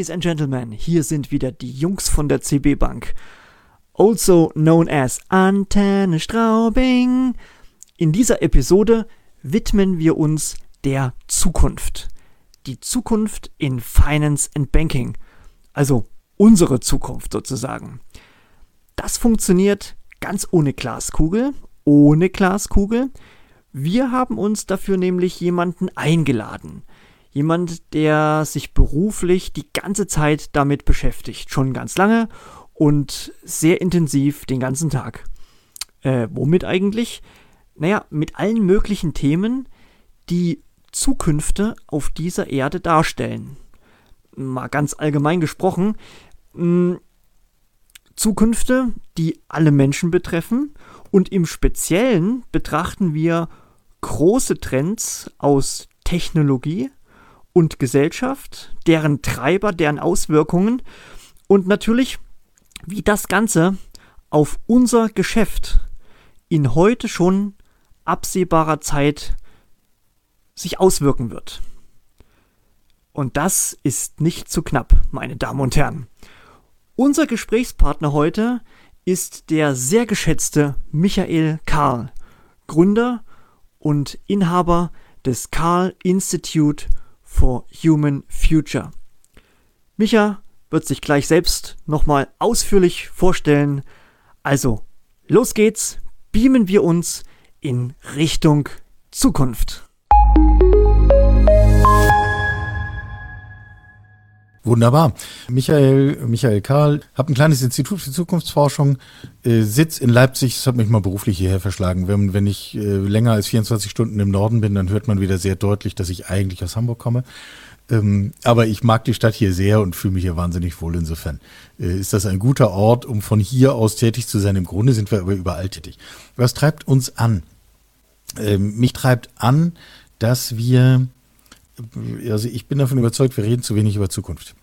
Ladies and Gentlemen, hier sind wieder die Jungs von der CB Bank, also known as Antenne Straubing. In dieser Episode widmen wir uns der Zukunft. Die Zukunft in Finance and Banking, also unsere Zukunft sozusagen. Das funktioniert ganz ohne Glaskugel, Wir haben uns dafür nämlich jemanden eingeladen. Jemand, der sich beruflich die ganze Zeit damit beschäftigt. Schon ganz lange und sehr intensiv den ganzen Tag. Womit eigentlich? Naja, mit allen möglichen Themen, die Zukünfte auf dieser Erde darstellen. Mal ganz allgemein gesprochen. Zukünfte, die alle Menschen betreffen. Und im Speziellen betrachten wir große Trends aus Technologie und Gesellschaft, deren Treiber, deren Auswirkungen und natürlich, wie das Ganze auf unser Geschäft in heute schon absehbarer Zeit sich auswirken wird. Und das ist nicht zu knapp, meine Damen und Herren. Unser Gesprächspartner heute ist der sehr geschätzte Michael Karl, Gründer und Inhaber des Karl Institute for Human Future. Micha wird sich gleich selbst nochmal ausführlich vorstellen. Also, los geht's, beamen wir uns in Richtung Zukunft. Wunderbar. Michael Karl, habe ein kleines Institut für Zukunftsforschung, Sitz in Leipzig, das hat mich mal beruflich hierher verschlagen. Wenn ich länger als 24 Stunden im Norden bin, dann hört man wieder sehr deutlich, dass ich eigentlich aus Hamburg komme. Aber ich mag die Stadt hier sehr und fühle mich hier wahnsinnig wohl. Insofern ist das ein guter Ort, um von hier aus tätig zu sein. Im Grunde sind wir aber überall tätig. Was treibt uns an? Mich treibt an, dass wir... Also ich bin davon überzeugt, wir reden zu wenig über Zukunft.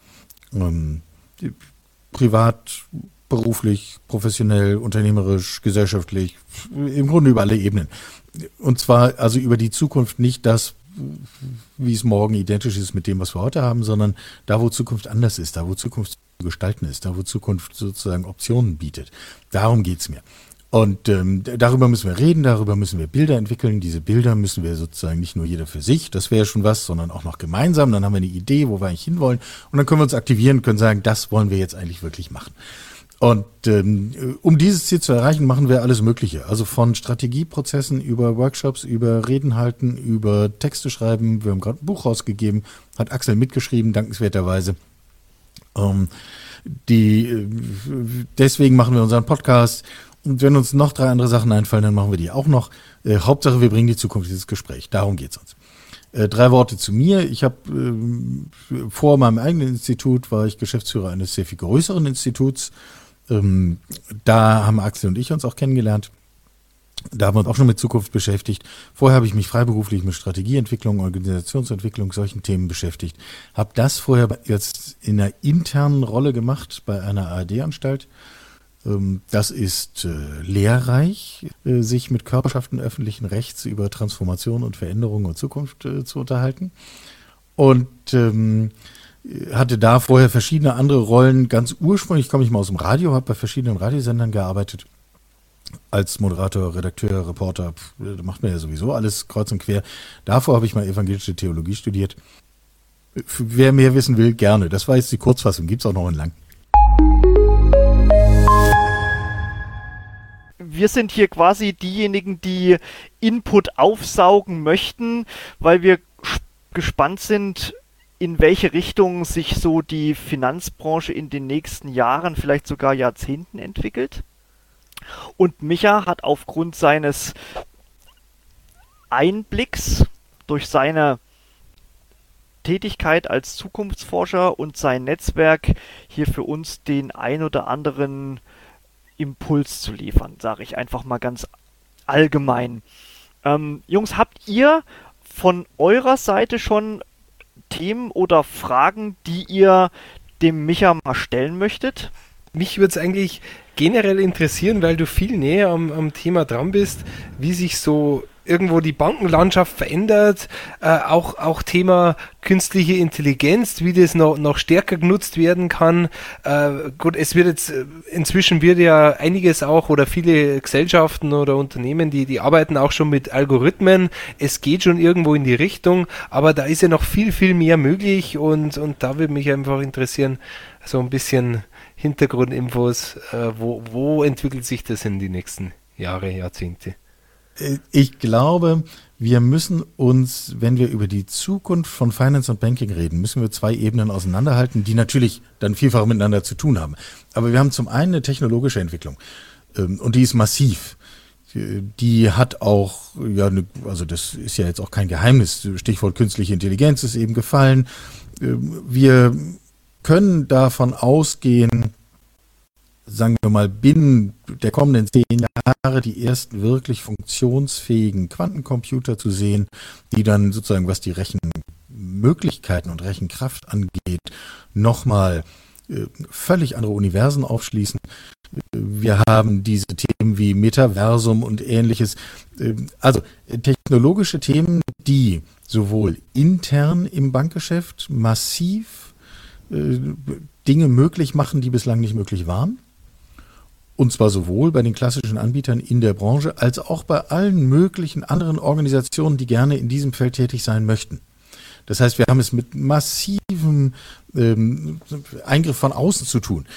Privat, beruflich, professionell, unternehmerisch, gesellschaftlich, im Grunde über alle Ebenen. Und zwar also über die Zukunft nicht das, wie es morgen identisch ist mit dem, was wir heute haben, sondern da, wo Zukunft anders ist, da, wo Zukunft zu gestalten ist, da, wo Zukunft sozusagen Optionen bietet. Darum geht's mir. Und darüber müssen wir reden, darüber müssen wir Bilder entwickeln. Diese Bilder müssen wir sozusagen nicht nur jeder für sich, das wäre schon was, sondern auch noch gemeinsam. Dann haben wir eine Idee, wo wir eigentlich hinwollen. Und dann können wir uns aktivieren, können sagen, das wollen wir jetzt eigentlich wirklich machen. Und um dieses Ziel zu erreichen, machen wir alles Mögliche. Also von Strategieprozessen über Workshops, über Reden halten, über Texte schreiben. Wir haben gerade ein Buch rausgegeben, hat Axel mitgeschrieben, dankenswerterweise. Deswegen machen wir unseren Podcast. Und wenn uns noch 3 andere Sachen einfallen, dann machen wir die auch noch. Hauptsache, wir bringen die Zukunft ins Gespräch. Darum geht's uns. 3 Worte zu mir. Ich habe vor meinem eigenen Institut war ich Geschäftsführer eines sehr viel größeren Instituts. Da haben Axel und ich uns auch kennengelernt. Da haben wir uns auch schon mit Zukunft beschäftigt. Vorher habe ich mich freiberuflich mit Strategieentwicklung, Organisationsentwicklung, solchen Themen beschäftigt. Habe das vorher jetzt in einer internen Rolle gemacht bei einer ARD-Anstalt. Das ist lehrreich, sich mit Körperschaften öffentlichen Rechts über Transformation und Veränderung und Zukunft zu unterhalten. Und hatte da vorher verschiedene andere Rollen. Ganz ursprünglich komme ich mal aus dem Radio, habe bei verschiedenen Radiosendern gearbeitet. Als Moderator, Redakteur, Reporter, da macht man ja sowieso alles kreuz und quer. Davor habe ich mal evangelische Theologie studiert. Wer mehr wissen will, gerne. Das war jetzt die Kurzfassung, gibt es auch noch in lang. Wir sind hier quasi diejenigen, die Input aufsaugen möchten, weil wir gespannt sind, in welche Richtung sich so die Finanzbranche in den nächsten Jahren, vielleicht sogar Jahrzehnten entwickelt. Und Micha hat aufgrund seines Einblicks durch seine Tätigkeit als Zukunftsforscher und sein Netzwerk hier für uns den ein oder anderen Impuls zu liefern, sage ich einfach mal ganz allgemein. Jungs, habt ihr von eurer Seite schon Themen oder Fragen, die ihr dem Micha mal stellen möchtet? Mich würde es eigentlich generell interessieren, weil du viel näher am Thema dran bist, wie sich so irgendwo die Bankenlandschaft verändert, auch Thema künstliche Intelligenz, wie das noch stärker genutzt werden kann. Gut, inzwischen wird ja einiges auch oder viele Gesellschaften oder Unternehmen, die arbeiten auch schon mit Algorithmen. Es geht schon irgendwo in die Richtung, aber da ist ja noch viel, viel mehr möglich und da würde mich einfach interessieren, so ein bisschen Hintergrundinfos, wo entwickelt sich das in die nächsten Jahre, Jahrzehnte? Ich glaube, wir müssen uns, wenn wir über die Zukunft von Finance und Banking reden, müssen wir zwei Ebenen auseinanderhalten, die natürlich dann vielfach miteinander zu tun haben. Aber wir haben zum einen eine technologische Entwicklung und die ist massiv. Die hat auch, also das ist ja jetzt auch kein Geheimnis, Stichwort künstliche Intelligenz ist eben gefallen. Wir können davon ausgehen, sagen wir mal, binnen der kommenden 10 Jahre die ersten wirklich funktionsfähigen Quantencomputer zu sehen, die dann sozusagen, was die Rechenmöglichkeiten und Rechenkraft angeht, nochmal völlig andere Universen aufschließen. Wir haben diese Themen wie Metaversum und Ähnliches. Also technologische Themen, die sowohl intern im Bankgeschäft massiv Dinge möglich machen, die bislang nicht möglich waren. Und zwar sowohl bei den klassischen Anbietern in der Branche als auch bei allen möglichen anderen Organisationen, die gerne in diesem Feld tätig sein möchten. Das heißt, wir haben es mit massivem Eingriff von außen zu tun.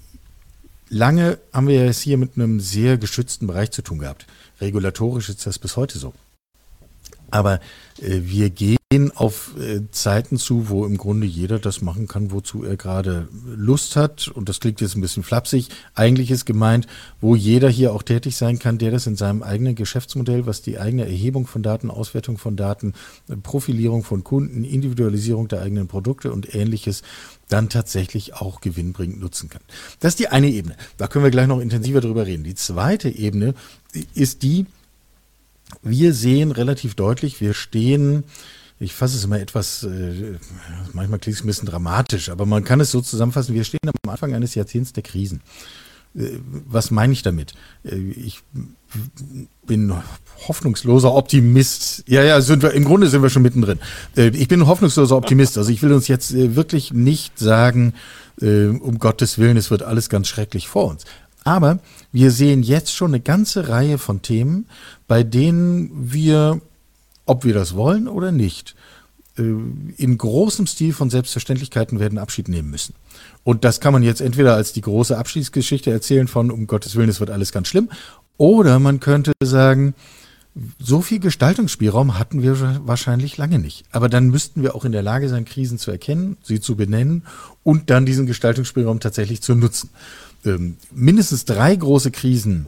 Lange haben wir es hier mit einem sehr geschützten Bereich zu tun gehabt. Regulatorisch ist das bis heute so. Aber wir gehen auf Zeiten zu, wo im Grunde jeder das machen kann, wozu er gerade Lust hat. Und das klingt jetzt ein bisschen flapsig. Eigentlich ist gemeint, wo jeder hier auch tätig sein kann, der das in seinem eigenen Geschäftsmodell, was die eigene Erhebung von Daten, Auswertung von Daten, Profilierung von Kunden, Individualisierung der eigenen Produkte und Ähnliches dann tatsächlich auch gewinnbringend nutzen kann. Das ist die eine Ebene. Da können wir gleich noch intensiver drüber reden. Die zweite Ebene ist die, wir sehen relativ deutlich, wir stehen, ich fasse es immer etwas, manchmal klingt es ein bisschen dramatisch, aber man kann es so zusammenfassen, wir stehen am Anfang eines Jahrzehnts der Krisen. Was meine ich damit? Ich bin hoffnungsloser Optimist. Im Grunde sind wir schon mittendrin. Ich bin ein hoffnungsloser Optimist. Also ich will uns jetzt wirklich nicht sagen, um Gottes Willen, es wird alles ganz schrecklich vor uns. Aber wir sehen jetzt schon eine ganze Reihe von Themen, bei denen wir, ob wir das wollen oder nicht, in großem Stil von Selbstverständlichkeiten werden Abschied nehmen müssen. Und das kann man jetzt entweder als die große Abschiedsgeschichte erzählen von, um Gottes Willen, es wird alles ganz schlimm, oder man könnte sagen, so viel Gestaltungsspielraum hatten wir wahrscheinlich lange nicht. Aber dann müssten wir auch in der Lage sein, Krisen zu erkennen, sie zu benennen und dann diesen Gestaltungsspielraum tatsächlich zu nutzen. Mindestens 3 große Krisen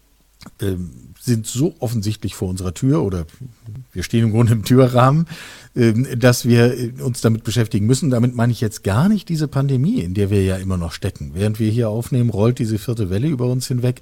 sind so offensichtlich vor unserer Tür oder wir stehen im Grunde im Türrahmen, dass wir uns damit beschäftigen müssen. Damit meine ich jetzt gar nicht diese Pandemie, in der wir ja immer noch stecken. Während wir hier aufnehmen, rollt diese 4. Welle über uns hinweg.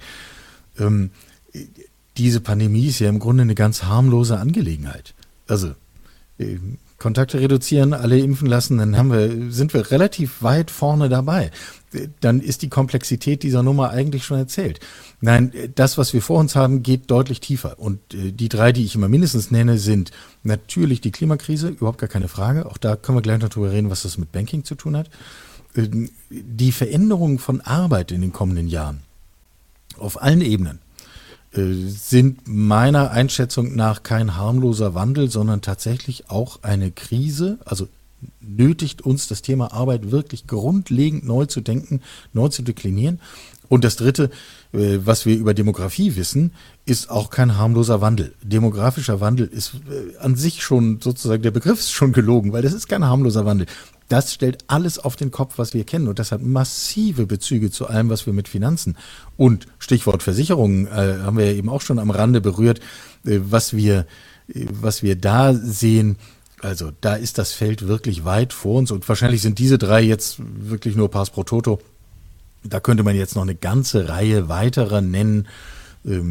Diese Pandemie ist ja im Grunde eine ganz harmlose Angelegenheit. Also Kontakte reduzieren, alle impfen lassen, dann sind wir relativ weit vorne dabei. Dann ist die Komplexität dieser Nummer eigentlich schon erzählt. Nein, das, was wir vor uns haben, geht deutlich tiefer. Und die 3, die ich immer mindestens nenne, sind natürlich die Klimakrise, überhaupt gar keine Frage. Auch da können wir gleich noch drüber reden, was das mit Banking zu tun hat. Die Veränderung von Arbeit in den kommenden Jahren auf allen Ebenen sind meiner Einschätzung nach kein harmloser Wandel, sondern tatsächlich auch eine Krise, also nötigt uns das Thema Arbeit wirklich grundlegend neu zu denken, neu zu deklinieren. Und das Dritte, was wir über Demografie wissen, ist auch kein harmloser Wandel. Demografischer Wandel ist an sich schon sozusagen, der Begriff ist schon gelogen, weil das ist kein harmloser Wandel. Das stellt alles auf den Kopf, was wir kennen. Und das hat massive Bezüge zu allem, was wir mit Finanzen und Stichwort Versicherungen haben wir ja eben auch schon am Rande berührt, was wir da sehen. Also da ist das Feld wirklich weit vor uns und wahrscheinlich sind diese 3 jetzt wirklich nur Pars pro Toto. Da könnte man jetzt noch eine ganze Reihe weiterer nennen.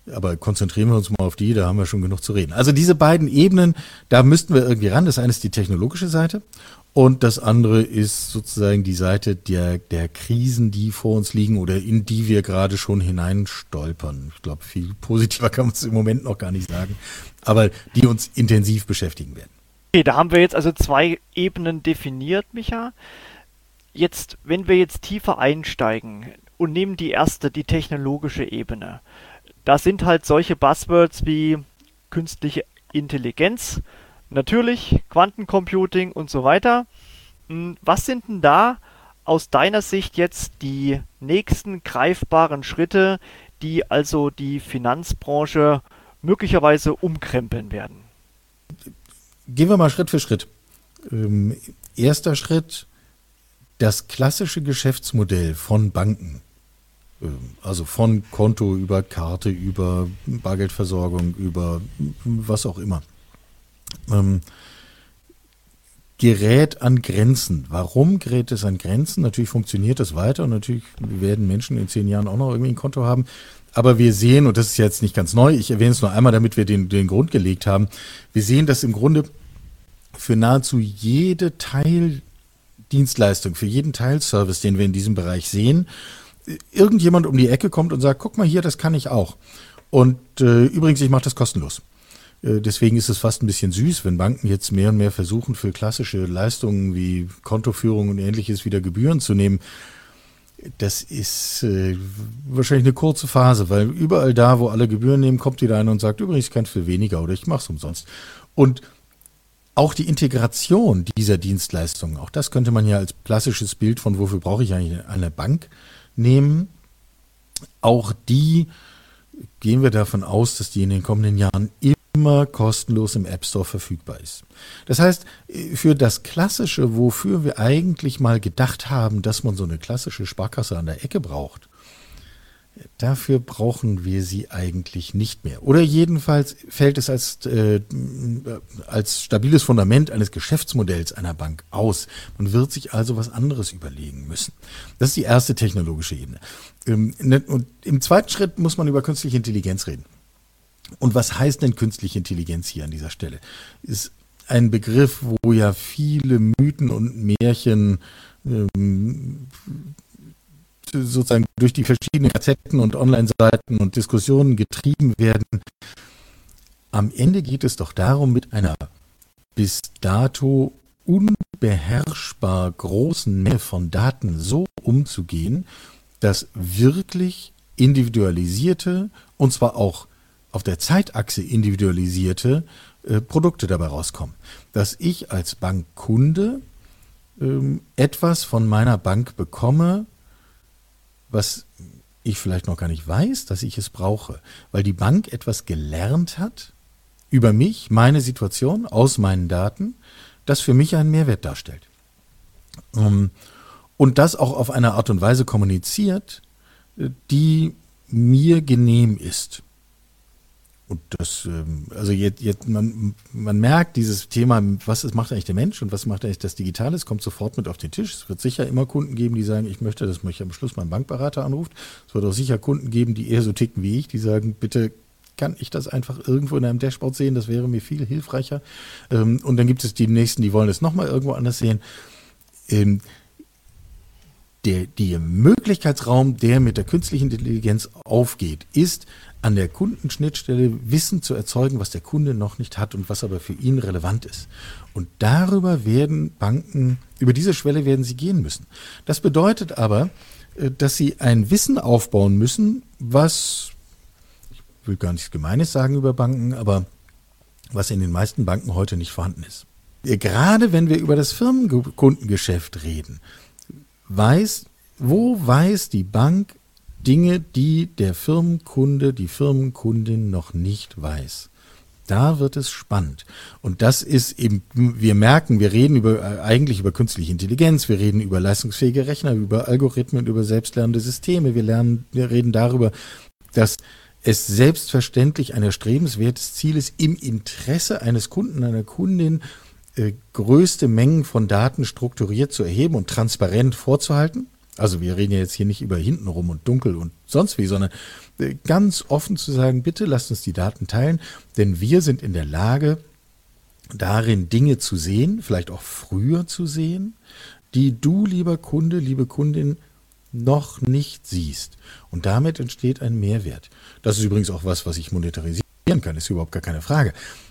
Aber konzentrieren wir uns mal auf die, da haben wir schon genug zu reden. Also diese beiden Ebenen, da müssten wir irgendwie ran. Das eine ist die technologische Seite und das andere ist sozusagen die Seite der Krisen, die vor uns liegen oder in die wir gerade schon hineinstolpern. Ich glaube, viel positiver kann man es im Moment noch gar nicht sagen, aber die uns intensiv beschäftigen werden. Okay, da haben wir jetzt also 2 Ebenen definiert, Micha. Jetzt, wenn wir jetzt tiefer einsteigen und nehmen die erste, die technologische Ebene, da sind halt solche Buzzwords wie künstliche Intelligenz, natürlich Quantencomputing und so weiter. Was sind denn da aus deiner Sicht jetzt die nächsten greifbaren Schritte, die also die Finanzbranche möglicherweise umkrempeln werden? Gehen wir mal Schritt für Schritt. Erster Schritt, das klassische Geschäftsmodell von Banken, also von Konto über Karte, über Bargeldversorgung, über was auch immer, gerät an Grenzen. Warum gerät es an Grenzen? Natürlich funktioniert das weiter und natürlich werden Menschen in 10 Jahren auch noch irgendwie ein Konto haben. Aber wir sehen, und das ist jetzt nicht ganz neu, ich erwähne es nur einmal, damit wir den Grund gelegt haben, wir sehen, dass im Grunde für nahezu jede Teildienstleistung, für jeden Teilservice, den wir in diesem Bereich sehen, irgendjemand um die Ecke kommt und sagt, guck mal hier, das kann ich auch. Und übrigens, ich mache das kostenlos. Deswegen ist es fast ein bisschen süß, wenn Banken jetzt mehr und mehr versuchen, für klassische Leistungen wie Kontoführung und Ähnliches wieder Gebühren zu nehmen. Das ist wahrscheinlich eine kurze Phase, weil überall da, wo alle Gebühren nehmen, kommt wieder einer und sagt, übrigens, ich kann viel weniger oder ich mache es umsonst. Und auch die Integration dieser Dienstleistungen, auch das könnte man ja als klassisches Bild von, wofür brauche ich eigentlich eine Bank, nehmen. Auch die gehen wir davon aus, dass die in den kommenden Jahren immer kostenlos im App Store verfügbar ist. Das heißt, für das Klassische, wofür wir eigentlich mal gedacht haben, dass man so eine klassische Sparkasse an der Ecke braucht, dafür brauchen wir sie eigentlich nicht mehr. Oder jedenfalls fällt es als stabiles Fundament eines Geschäftsmodells einer Bank aus. Man wird sich also was anderes überlegen müssen. Das ist die erste technologische Ebene. Und im zweiten Schritt muss man über künstliche Intelligenz reden. Und was heißt denn künstliche Intelligenz hier an dieser Stelle? Ist ein Begriff, wo ja viele Mythen und Märchen sozusagen durch die verschiedenen Gazetten und Online-Seiten und Diskussionen getrieben werden. Am Ende geht es doch darum, mit einer bis dato unbeherrschbar großen Menge von Daten so umzugehen, dass wirklich individualisierte, und zwar auch auf der Zeitachse individualisierte Produkte dabei rauskommen. Dass ich als Bankkunde etwas von meiner Bank bekomme, was ich vielleicht noch gar nicht weiß, dass ich es brauche, weil die Bank etwas gelernt hat über mich, meine Situation, aus meinen Daten, das für mich einen Mehrwert darstellt. Und das auch auf eine Art und Weise kommuniziert, die mir genehm ist. Und das, also jetzt man merkt dieses Thema, macht eigentlich der Mensch und was macht eigentlich das Digitale, es kommt sofort mit auf den Tisch. Es wird sicher immer Kunden geben, die sagen, ich möchte, dass mich am Schluss mein Bankberater anruft. Es wird auch sicher Kunden geben, die eher so ticken wie ich, die sagen, bitte kann ich das einfach irgendwo in einem Dashboard sehen, das wäre mir viel hilfreicher. Und dann gibt es die Nächsten, die wollen es nochmal irgendwo anders sehen. Der Möglichkeitsraum, der mit der künstlichen Intelligenz aufgeht, ist, an der Kundenschnittstelle Wissen zu erzeugen, was der Kunde noch nicht hat und was aber für ihn relevant ist. Und darüber werden Banken, über diese Schwelle werden sie gehen müssen. Das bedeutet aber, dass sie ein Wissen aufbauen müssen, was, ich will gar nichts Gemeines sagen über Banken, aber was in den meisten Banken heute nicht vorhanden ist. Gerade wenn wir über das Firmenkundengeschäft reden, wo weiß die Bank Dinge, die der Firmenkunde, die Firmenkundin noch nicht weiß? Da wird es spannend. Und das ist eben, wir merken, wir reden eigentlich über künstliche Intelligenz, wir reden über leistungsfähige Rechner, über Algorithmen, über selbstlernende Systeme, wir reden darüber, dass es selbstverständlich ein erstrebenswertes Ziel ist, im Interesse eines Kunden, einer Kundin, größte Mengen von Daten strukturiert zu erheben und transparent vorzuhalten. Also wir reden ja jetzt hier nicht über hintenrum und dunkel und sonst wie, sondern ganz offen zu sagen, bitte lasst uns die Daten teilen, denn wir sind in der Lage, darin Dinge zu sehen, vielleicht auch früher zu sehen, die du, lieber Kunde, liebe Kundin, noch nicht siehst. Und damit entsteht ein Mehrwert. Das ist übrigens auch was ich monetarisieren kann, ist überhaupt gar keine Frage.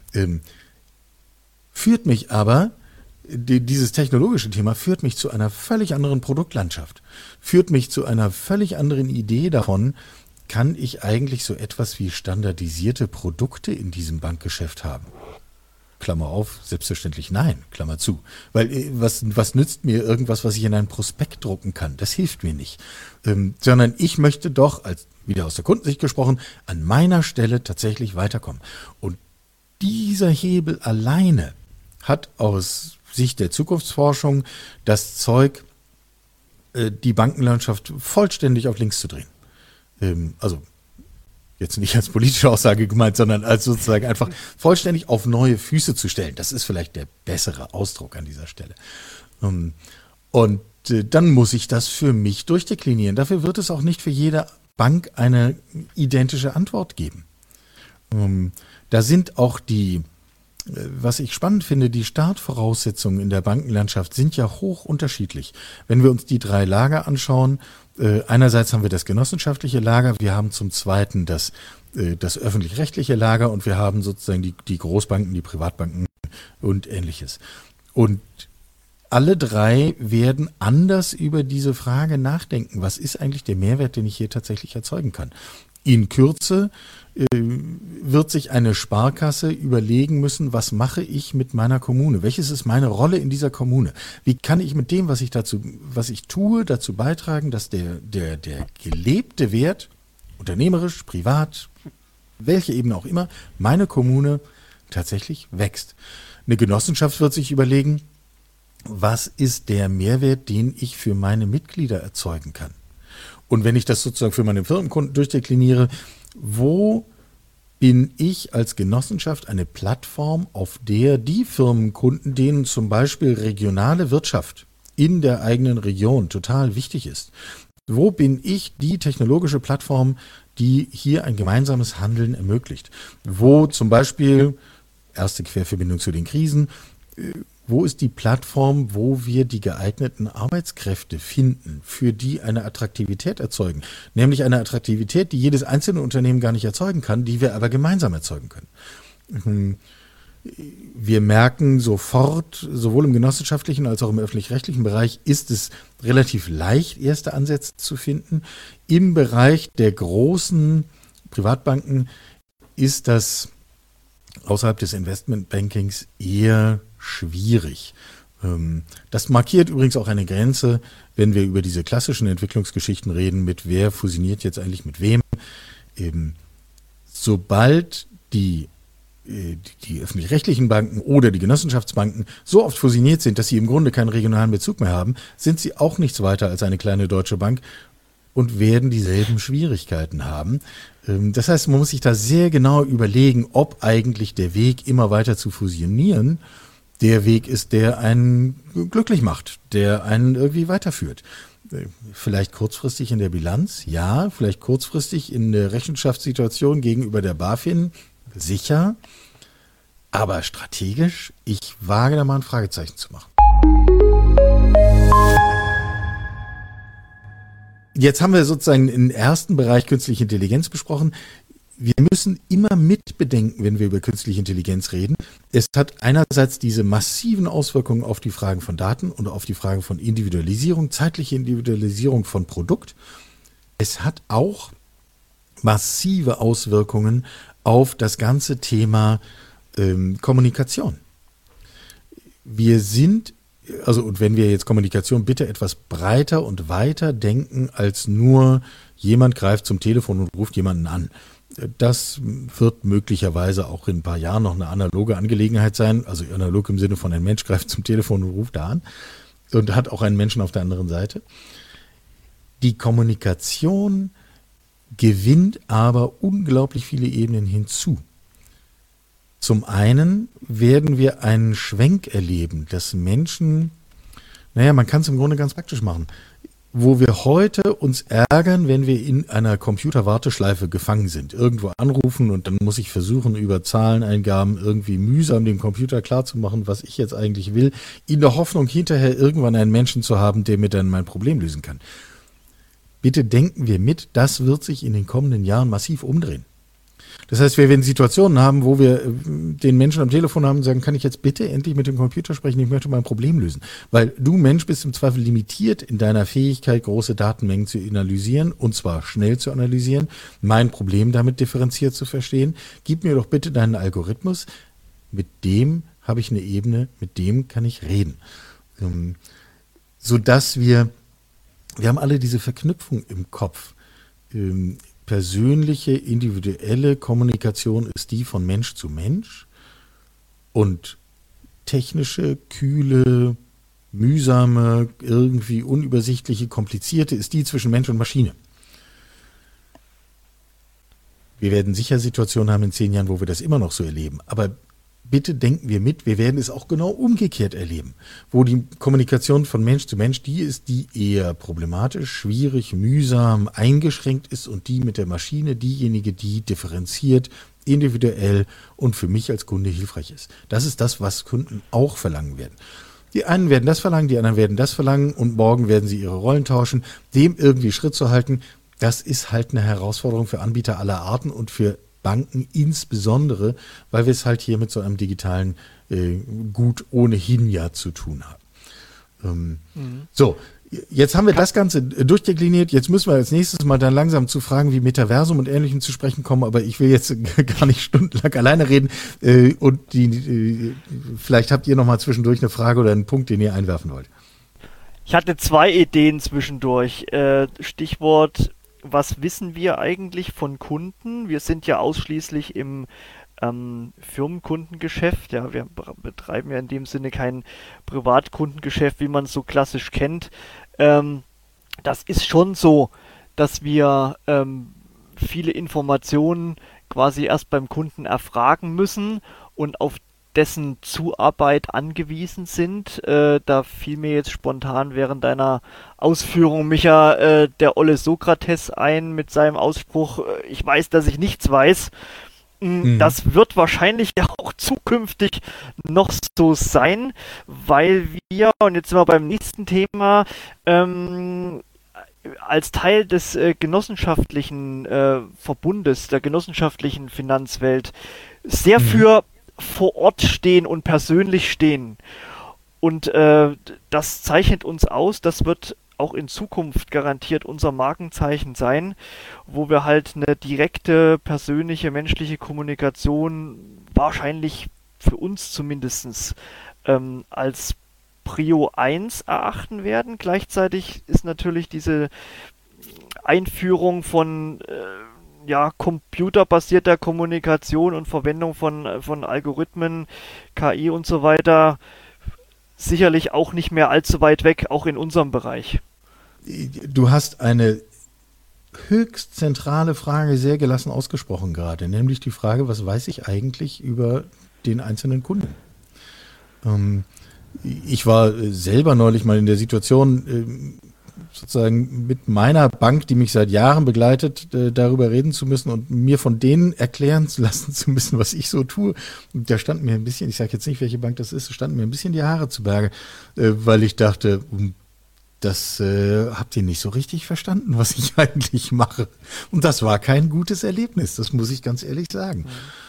Führt mich aber, dieses technologische Thema führt mich zu einer völlig anderen Produktlandschaft, führt mich zu einer völlig anderen Idee davon, kann ich eigentlich so etwas wie standardisierte Produkte in diesem Bankgeschäft haben? Klammer auf, selbstverständlich nein, Klammer zu. Weil was nützt mir irgendwas, was ich in einen Prospekt drucken kann? Das hilft mir nicht. Sondern ich möchte doch, wieder aus der Kundensicht gesprochen, an meiner Stelle tatsächlich weiterkommen. Und dieser Hebel alleine hat aus Sicht der Zukunftsforschung das Zeug, die Bankenlandschaft vollständig auf links zu drehen. Also jetzt nicht als politische Aussage gemeint, sondern als sozusagen einfach vollständig auf neue Füße zu stellen. Das ist vielleicht der bessere Ausdruck an dieser Stelle. Und dann muss ich das für mich durchdeklinieren. Dafür wird es auch nicht für jede Bank eine identische Antwort geben. Da sind auch was ich spannend finde, die Startvoraussetzungen in der Bankenlandschaft sind ja hoch unterschiedlich. Wenn wir uns die 3 Lager anschauen, einerseits haben wir das genossenschaftliche Lager, wir haben zum Zweiten das öffentlich-rechtliche Lager und wir haben sozusagen die Großbanken, die Privatbanken und Ähnliches. Und alle 3 werden anders über diese Frage nachdenken. Was ist eigentlich der Mehrwert, den ich hier tatsächlich erzeugen kann? In Kürze wird sich eine Sparkasse überlegen müssen, was mache ich mit meiner Kommune? Welches ist meine Rolle in dieser Kommune? Wie kann ich mit dem, was ich tue, dazu beitragen, dass der gelebte Wert, unternehmerisch, privat, welche Ebene auch immer, meine Kommune tatsächlich wächst? Eine Genossenschaft wird sich überlegen, was ist der Mehrwert, den ich für meine Mitglieder erzeugen kann? Und wenn ich das sozusagen für meine Firmenkunden durchdekliniere, wo bin ich als Genossenschaft eine Plattform, auf der die Firmenkunden, denen zum Beispiel regionale Wirtschaft in der eigenen Region total wichtig ist, wo bin ich die technologische Plattform, die hier ein gemeinsames Handeln ermöglicht? Wo zum Beispiel, erste Querverbindung zu den Krisen, wo ist die Plattform, wo wir die geeigneten Arbeitskräfte finden, für die eine Attraktivität erzeugen? Nämlich eine Attraktivität, die jedes einzelne Unternehmen gar nicht erzeugen kann, die wir aber gemeinsam erzeugen können. Wir merken sofort, sowohl im genossenschaftlichen als auch im öffentlich-rechtlichen Bereich ist es relativ leicht, erste Ansätze zu finden. Im Bereich der großen Privatbanken ist das außerhalb des Investmentbankings eher schwierig. Das markiert übrigens auch eine Grenze, wenn wir über diese klassischen Entwicklungsgeschichten reden, mit wer fusioniert jetzt eigentlich mit wem. Sobald die öffentlich-rechtlichen Banken oder die Genossenschaftsbanken so oft fusioniert sind, dass sie im Grunde keinen regionalen Bezug mehr haben, sind sie auch nichts weiter als eine kleine deutsche Bank und werden dieselben Schwierigkeiten haben. Das heißt, man muss sich da sehr genau überlegen, ob eigentlich der Weg, immer weiter zu fusionieren, der Weg ist, der einen glücklich macht, der einen irgendwie weiterführt. Vielleicht kurzfristig in der Bilanz, ja, vielleicht kurzfristig in der Rechenschaftssituation gegenüber der BaFin, sicher, aber strategisch, ich wage da mal ein Fragezeichen zu machen. Jetzt haben wir sozusagen im ersten Bereich künstliche Intelligenz besprochen. Wir müssen immer mitbedenken, wenn wir über künstliche Intelligenz reden. Es hat einerseits diese massiven Auswirkungen auf die Fragen von Daten und auf die Fragen von Individualisierung, zeitliche Individualisierung von Produkt. Es hat auch massive Auswirkungen auf das ganze Thema Kommunikation. Und wenn wir jetzt Kommunikation bitte etwas breiter und weiter denken als nur jemand greift zum Telefon und ruft jemanden an. Das wird möglicherweise auch in ein paar Jahren noch eine analoge Angelegenheit sein, also analog im Sinne von ein Mensch greift zum Telefon und ruft da an und hat auch einen Menschen auf der anderen Seite. Die Kommunikation gewinnt aber unglaublich viele Ebenen hinzu. Zum einen werden wir einen Schwenk erleben, dass Menschen, man kann es im Grunde ganz praktisch machen. wo wir heute uns ärgern, wenn wir in einer Computerwarteschleife gefangen sind, irgendwo anrufen und dann muss ich versuchen, über Zahleneingaben irgendwie mühsam dem Computer klarzumachen, was ich jetzt eigentlich will, in der Hoffnung, hinterher irgendwann einen Menschen zu haben, der mir dann mein Problem lösen kann. Bitte denken wir mit, das wird sich in den kommenden Jahren massiv umdrehen. Das heißt, wir werden Situationen haben, wo wir den Menschen am Telefon haben und sagen, kann ich jetzt bitte endlich mit dem Computer sprechen, ich möchte mein Problem lösen. Weil du Mensch bist im Zweifel limitiert in deiner Fähigkeit, große Datenmengen zu analysieren und zwar schnell zu analysieren, mein Problem damit differenziert zu verstehen. Gib mir doch bitte deinen Algorithmus, mit dem habe ich eine Ebene, mit dem kann ich reden. Sodass wir haben alle diese Verknüpfung im Kopf. Persönliche, individuelle Kommunikation ist die von Mensch zu Mensch und technische, kühle, mühsame, irgendwie unübersichtliche, komplizierte ist die zwischen Mensch und Maschine. Wir werden sicher Situationen haben in 10 Jahren, wo wir das immer noch so erleben, aber bitte denken wir mit, wir werden es auch genau umgekehrt erleben, wo die Kommunikation von Mensch zu Mensch die ist, die eher problematisch, schwierig, mühsam, eingeschränkt ist und die mit der Maschine diejenige, die differenziert, individuell und für mich als Kunde hilfreich ist. Das ist das, was Kunden auch verlangen werden. Die einen werden das verlangen, die anderen werden das verlangen und morgen werden sie ihre Rollen tauschen. Dem irgendwie Schritt zu halten, das ist halt eine Herausforderung für Anbieter aller Arten und für Banken insbesondere, weil wir es halt hier mit so einem digitalen Gut ohnehin ja zu tun haben. So, jetzt haben wir das Ganze durchdekliniert. Jetzt müssen wir als nächstes mal dann langsam zu Fragen wie Metaversum und Ähnlichem zu sprechen kommen, aber ich will jetzt gar nicht stundenlang alleine reden und vielleicht habt ihr noch mal zwischendurch eine Frage oder einen Punkt, den ihr einwerfen wollt. Ich hatte 2 Ideen zwischendurch. Stichwort, was wissen wir eigentlich von Kunden? Wir sind ja ausschließlich im Firmenkundengeschäft. Ja, wir betreiben ja in dem Sinne kein Privatkundengeschäft, wie man es so klassisch kennt. Das ist schon so, dass wir viele Informationen quasi erst beim Kunden erfragen müssen und auf dessen Zuarbeit angewiesen sind. Da fiel mir jetzt spontan während deiner Ausführung, Micha, der olle Sokrates ein mit seinem Ausspruch, ich weiß, dass ich nichts weiß. Das wird wahrscheinlich auch zukünftig noch so sein, weil wir, und jetzt sind wir beim nächsten Thema, als Teil des genossenschaftlichen Verbundes, der genossenschaftlichen Finanzwelt, sehr für vor Ort stehen und persönlich stehen. Und das zeichnet uns aus, das wird auch in Zukunft garantiert unser Markenzeichen sein, wo wir halt eine direkte, persönliche, menschliche Kommunikation wahrscheinlich für uns zumindest als Prio 1 erachten werden. Gleichzeitig ist natürlich diese Einführung von computerbasierter Kommunikation und Verwendung von Algorithmen, KI und so weiter sicherlich auch nicht mehr allzu weit weg, auch in unserem Bereich. Du hast eine höchst zentrale Frage sehr gelassen ausgesprochen gerade, nämlich die Frage, was weiß ich eigentlich über den einzelnen Kunden? Ich war selber neulich mal in der Situation, sozusagen mit meiner Bank, die mich seit Jahren begleitet, darüber reden zu müssen und mir von denen erklären zu lassen zu müssen, was ich so tue. Und da stand mir ein bisschen, ich sage jetzt nicht, welche Bank das ist, standen mir ein bisschen die Haare zu Berge, weil ich dachte, das habt ihr nicht so richtig verstanden, was ich eigentlich mache. Und das war kein gutes Erlebnis, das muss ich ganz ehrlich sagen.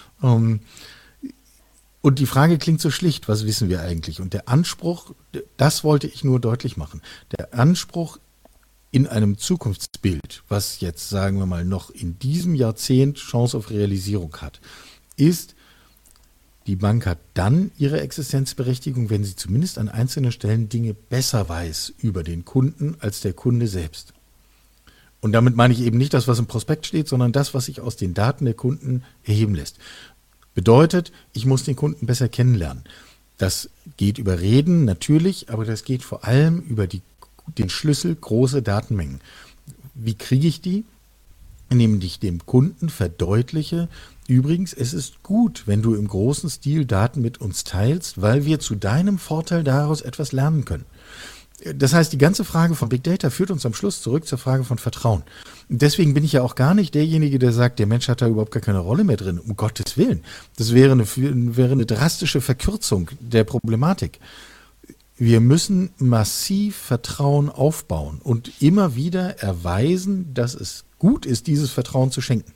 Und die Frage klingt so schlicht, was wissen wir eigentlich? Und der Anspruch, das wollte ich nur deutlich machen, der Anspruch in einem Zukunftsbild, was jetzt, sagen wir mal, noch in diesem Jahrzehnt Chance auf Realisierung hat, ist, die Bank hat dann ihre Existenzberechtigung, wenn sie zumindest an einzelnen Stellen Dinge besser weiß über den Kunden als der Kunde selbst. Und damit meine ich eben nicht das, was im Prospekt steht, sondern das, was sich aus den Daten der Kunden erheben lässt. Bedeutet, ich muss den Kunden besser kennenlernen. Das geht über Reden natürlich, aber das geht vor allem über den Schlüssel große Datenmengen. Wie kriege ich die? Indem ich dem Kunden verdeutliche, übrigens, es ist gut, wenn du im großen Stil Daten mit uns teilst, weil wir zu deinem Vorteil daraus etwas lernen können. Das heißt, die ganze Frage von Big Data führt uns am Schluss zurück zur Frage von Vertrauen. Und deswegen bin ich ja auch gar nicht derjenige, der sagt, der Mensch hat da überhaupt gar keine Rolle mehr drin, um Gottes Willen. Das wäre eine drastische Verkürzung der Problematik. Wir müssen massiv Vertrauen aufbauen und immer wieder erweisen, dass es gut ist, dieses Vertrauen zu schenken.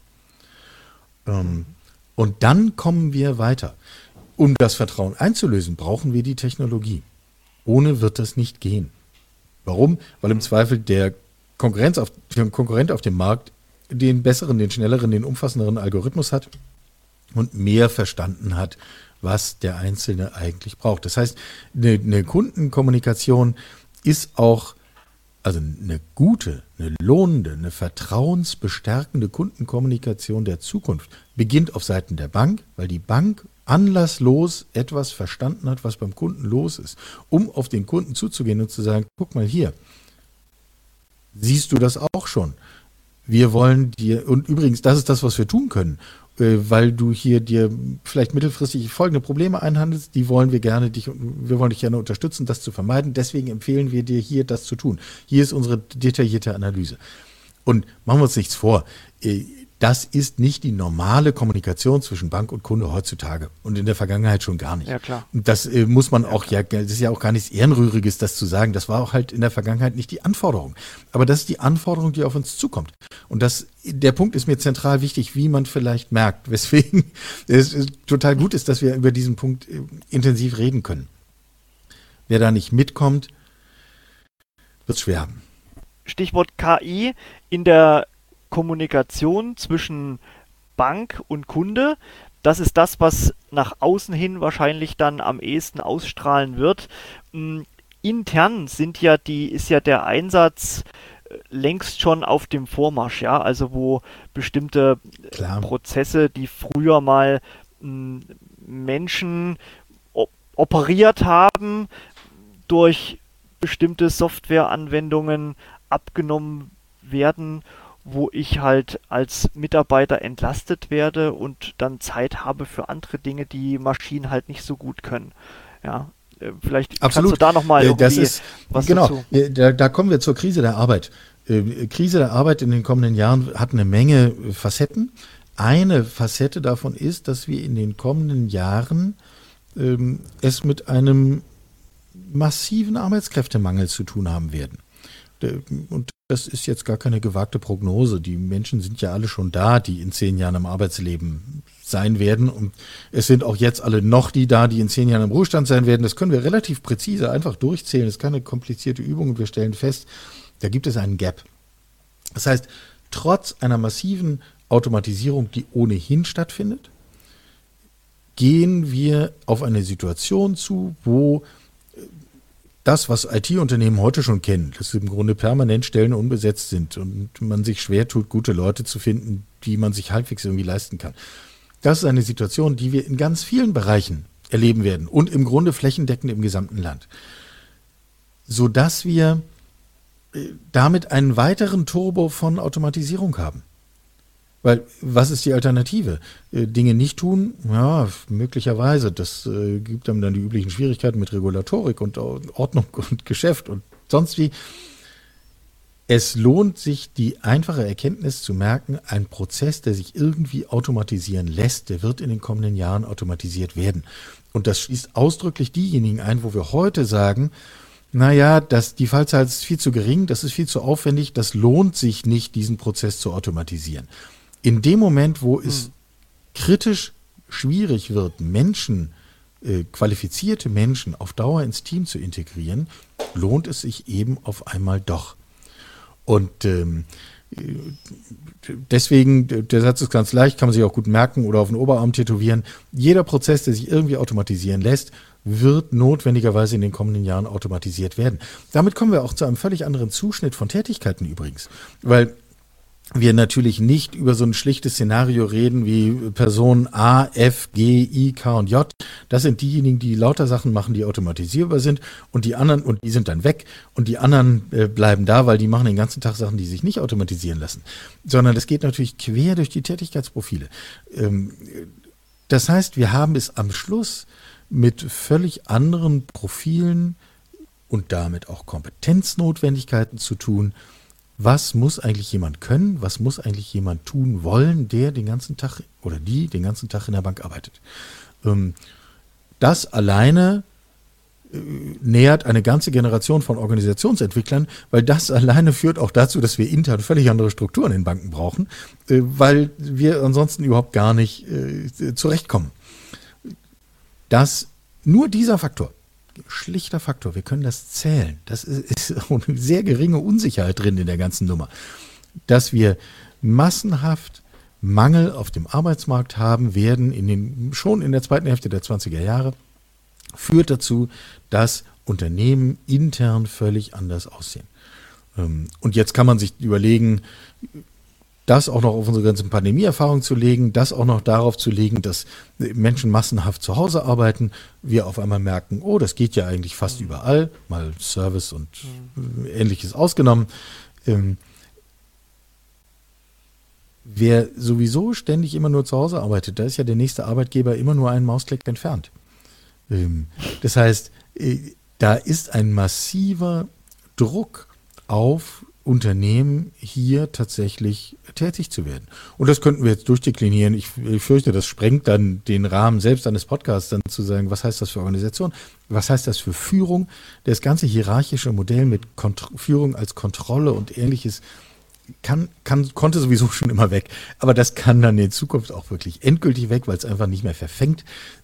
Und dann kommen wir weiter. Um das Vertrauen einzulösen, brauchen wir die Technologie. Ohne wird das nicht gehen. Warum? Weil im Zweifel der Konkurrent auf dem Markt den besseren, den schnelleren, den umfassenderen Algorithmus hat und mehr verstanden hat, was der Einzelne eigentlich braucht. Das heißt, eine Kundenkommunikation ist auch, also eine gute, eine lohnende, eine vertrauensbestärkende Kundenkommunikation der Zukunft beginnt auf Seiten der Bank, weil die Bank anlasslos etwas verstanden hat, was beim Kunden los ist, um auf den Kunden zuzugehen und zu sagen, guck mal hier, siehst du das auch schon? Wir wollen dir, und übrigens, das ist das, was wir tun können, weil du hier dir vielleicht mittelfristig folgende Probleme einhandelst, wir wollen dich gerne unterstützen, das zu vermeiden, deswegen empfehlen wir dir hier das zu tun. Hier ist unsere detaillierte Analyse. Und machen wir uns nichts vor, das ist nicht die normale Kommunikation zwischen Bank und Kunde heutzutage und in der Vergangenheit schon gar nicht. Ja, klar. Und das muss man auch, das ist ja auch gar nichts Ehrenrühriges, das zu sagen. Das war auch halt in der Vergangenheit nicht die Anforderung. Aber das ist die Anforderung, die auf uns zukommt. Und der Punkt ist mir zentral wichtig, wie man vielleicht merkt, weswegen es total gut ist, dass wir über diesen Punkt intensiv reden können. Wer da nicht mitkommt, wird schwer haben. Stichwort KI in der Kommunikation zwischen Bank und Kunde. Das ist das, was nach außen hin wahrscheinlich dann am ehesten ausstrahlen wird. Intern ist ja der Einsatz längst schon auf dem Vormarsch, ja, also wo bestimmte Prozesse, die früher mal Menschen operiert haben, durch bestimmte Softwareanwendungen abgenommen werden, wo ich halt als Mitarbeiter entlastet werde und dann Zeit habe für andere Dinge, die Maschinen halt nicht so gut können. Ja, vielleicht Absolut. Kannst du da nochmal irgendwie was dazu. Da kommen wir zur Krise der Arbeit. Krise der Arbeit in den kommenden Jahren hat eine Menge Facetten. Eine Facette davon ist, dass wir in den kommenden Jahren es mit einem massiven Arbeitskräftemangel zu tun haben werden. Und das ist jetzt gar keine gewagte Prognose. Die Menschen sind ja alle schon da, die in 10 Jahren im Arbeitsleben sein werden. Und es sind auch jetzt alle noch die da, die in 10 Jahren im Ruhestand sein werden. Das können wir relativ präzise einfach durchzählen. Das ist keine komplizierte Übung und wir stellen fest, da gibt es einen Gap. Das heißt, trotz einer massiven Automatisierung, die ohnehin stattfindet, gehen wir auf eine Situation zu, wo das, was IT-Unternehmen heute schon kennen, dass im Grunde permanent Stellen unbesetzt sind und man sich schwer tut, gute Leute zu finden, die man sich halbwegs irgendwie leisten kann. Das ist eine Situation, die wir in ganz vielen Bereichen erleben werden und im Grunde flächendeckend im gesamten Land. Sodass wir damit einen weiteren Turbo von Automatisierung haben. Weil, was ist die Alternative? Dinge nicht tun? Ja, möglicherweise. Das gibt einem dann die üblichen Schwierigkeiten mit Regulatorik und Ordnung und Geschäft und sonst wie. Es lohnt sich, die einfache Erkenntnis zu merken, ein Prozess, der sich irgendwie automatisieren lässt, der wird in den kommenden Jahren automatisiert werden. Und das schließt ausdrücklich diejenigen ein, wo wir heute sagen, naja, die Fallzahl ist viel zu gering, das ist viel zu aufwendig, das lohnt sich nicht, diesen Prozess zu automatisieren. In dem Moment, wo es kritisch schwierig wird, qualifizierte Menschen auf Dauer ins Team zu integrieren, lohnt es sich eben auf einmal doch. Und deswegen, der Satz ist ganz leicht, kann man sich auch gut merken oder auf den Oberarm tätowieren. Jeder Prozess, der sich irgendwie automatisieren lässt, wird notwendigerweise in den kommenden Jahren automatisiert werden. Damit kommen wir auch zu einem völlig anderen Zuschnitt von Tätigkeiten übrigens, weil wir natürlich nicht über so ein schlichtes Szenario reden wie Person A, F, G, I, K und J. Das sind diejenigen, die lauter Sachen machen, die automatisierbar sind und die anderen, und die sind dann weg und die anderen bleiben da, weil die machen den ganzen Tag Sachen, die sich nicht automatisieren lassen. Sondern das geht natürlich quer durch die Tätigkeitsprofile. Das heißt, wir haben es am Schluss mit völlig anderen Profilen und damit auch Kompetenznotwendigkeiten zu tun. Was muss eigentlich jemand können? Was muss eigentlich jemand tun wollen, der den ganzen Tag oder die den ganzen Tag in der Bank arbeitet? Das alleine nähert eine ganze Generation von Organisationsentwicklern, weil das alleine führt auch dazu, dass wir intern völlig andere Strukturen in Banken brauchen, weil wir ansonsten überhaupt gar nicht zurechtkommen. Nur dieser Faktor, schlichter Faktor, wir können das zählen, das ist eine sehr geringe Unsicherheit drin in der ganzen Nummer, dass wir massenhaft Mangel auf dem Arbeitsmarkt haben werden, schon in der zweiten Hälfte der 20er Jahre, führt dazu, dass Unternehmen intern völlig anders aussehen. Und jetzt kann man sich überlegen, das auch noch auf unsere ganzen Pandemieerfahrung zu legen, das auch noch darauf zu legen, dass Menschen massenhaft zu Hause arbeiten, wir auf einmal merken, oh, das geht ja eigentlich fast überall, mal Service und Ähnliches ausgenommen. Wer sowieso ständig immer nur zu Hause arbeitet, da ist ja der nächste Arbeitgeber immer nur einen Mausklick entfernt. Das heißt, da ist ein massiver Druck auf Unternehmen, hier tatsächlich tätig zu werden. Und das könnten wir jetzt durchdeklinieren. Ich fürchte, das sprengt dann den Rahmen selbst eines Podcasts, dann zu sagen, was heißt das für Organisation, was heißt das für Führung. Das ganze hierarchische Modell mit Führung als Kontrolle und Ähnliches konnte sowieso schon immer weg. Aber das kann dann in Zukunft auch wirklich endgültig weg, weil es einfach nicht mehr verfängt.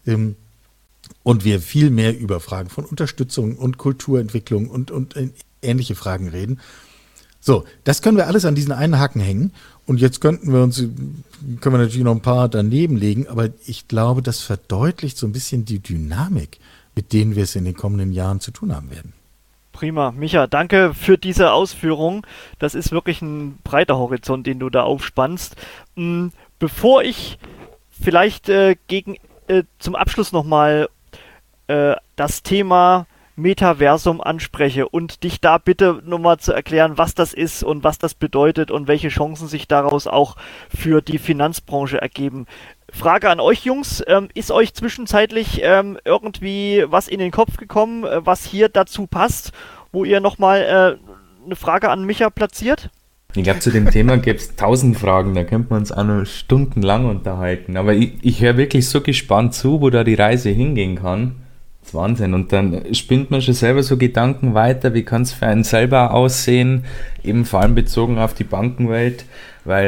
Und wir viel mehr über Fragen von Unterstützung und Kulturentwicklung und ähnliche Fragen reden. So, das können wir alles an diesen einen Haken hängen. Und jetzt können wir natürlich noch ein paar daneben legen, aber ich glaube, das verdeutlicht so ein bisschen die Dynamik, mit denen wir es in den kommenden Jahren zu tun haben werden. Prima. Micha, danke für diese Ausführung. Das ist wirklich ein breiter Horizont, den du da aufspannst. Bevor ich vielleicht zum Abschluss nochmal das Thema Metaversum anspreche und dich da bitte nochmal zu erklären, was das ist und was das bedeutet und welche Chancen sich daraus auch für die Finanzbranche ergeben. Frage an euch Jungs, ist euch zwischenzeitlich irgendwie was in den Kopf gekommen, was hier dazu passt, wo ihr nochmal eine Frage an Micha platziert? Ich glaube, zu dem Thema gäbe es 1000 Fragen, da könnte man uns auch noch stundenlang unterhalten. Aber ich höre wirklich so gespannt zu, wo da die Reise hingehen kann. Das ist Wahnsinn. Und dann spinnt man schon selber so Gedanken weiter, wie kann es für einen selber aussehen, eben vor allem bezogen auf die Bankenwelt, weil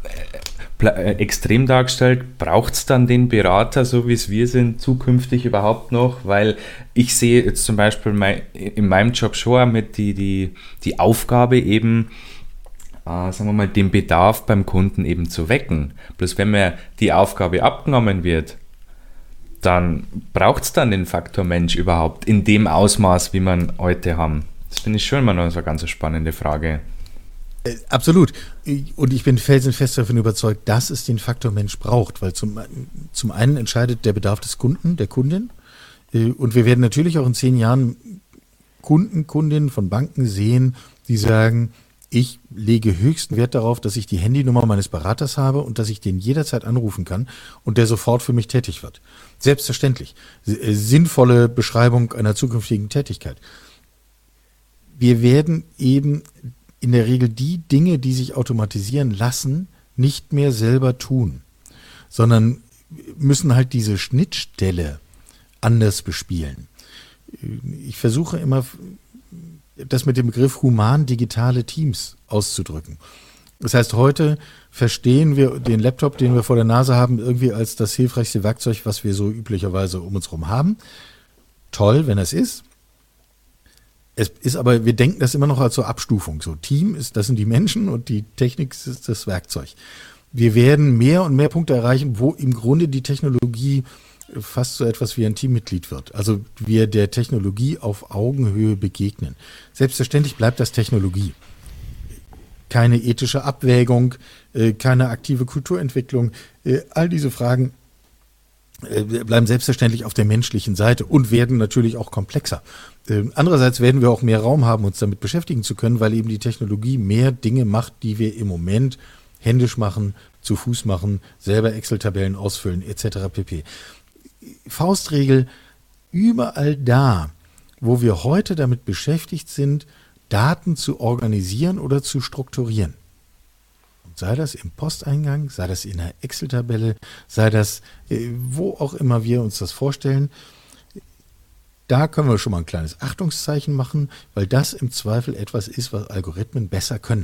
extrem dargestellt, braucht es dann den Berater, so wie es wir sind, zukünftig überhaupt noch, weil ich sehe jetzt zum Beispiel in meinem Job schon mit die Aufgabe eben, sagen wir mal, den Bedarf beim Kunden eben zu wecken. Bloß wenn mir die Aufgabe abgenommen wird, dann braucht es dann den Faktor Mensch überhaupt in dem Ausmaß, wie man heute haben. Das finde ich schon immer noch so eine ganz spannende Frage. Absolut. Und ich bin felsenfest davon überzeugt, dass es den Faktor Mensch braucht, weil zum einen entscheidet der Bedarf des Kunden, der Kundin. Und wir werden natürlich auch in 10 Jahren Kundinnen von Banken sehen, die sagen, ich lege höchsten Wert darauf, dass ich die Handynummer meines Beraters habe und dass ich den jederzeit anrufen kann und der sofort für mich tätig wird. Selbstverständlich. Sinnvolle Beschreibung einer zukünftigen Tätigkeit. Wir werden eben in der Regel die Dinge, die sich automatisieren lassen, nicht mehr selber tun, sondern müssen halt diese Schnittstelle anders bespielen. Ich versuche immer, das mit dem Begriff human-digitale Teams auszudrücken. Das heißt, heute verstehen wir den Laptop, den wir vor der Nase haben, irgendwie als das hilfreichste Werkzeug, was wir so üblicherweise um uns herum haben. Toll, wenn es ist. Es ist aber, wir denken das immer noch als so Abstufung. So Team das sind die Menschen und die Technik ist das Werkzeug. Wir werden mehr und mehr Punkte erreichen, wo im Grunde die Technologie fast so etwas wie ein Teammitglied wird. Also wir der Technologie auf Augenhöhe begegnen. Selbstverständlich bleibt das Technologie. Keine ethische Abwägung, keine aktive Kulturentwicklung. All diese Fragen bleiben selbstverständlich auf der menschlichen Seite und werden natürlich auch komplexer. Andererseits werden wir auch mehr Raum haben, uns damit beschäftigen zu können, weil eben die Technologie mehr Dinge macht, die wir im Moment händisch machen, zu Fuß machen, selber Excel-Tabellen ausfüllen etc. pp. Faustregel, überall da, wo wir heute damit beschäftigt sind, Daten zu organisieren oder zu strukturieren. Und sei das im Posteingang, sei das in einer Excel-Tabelle, sei das wo auch immer wir uns das vorstellen. Da können wir schon mal ein kleines Achtungszeichen machen, weil das im Zweifel etwas ist, was Algorithmen besser können.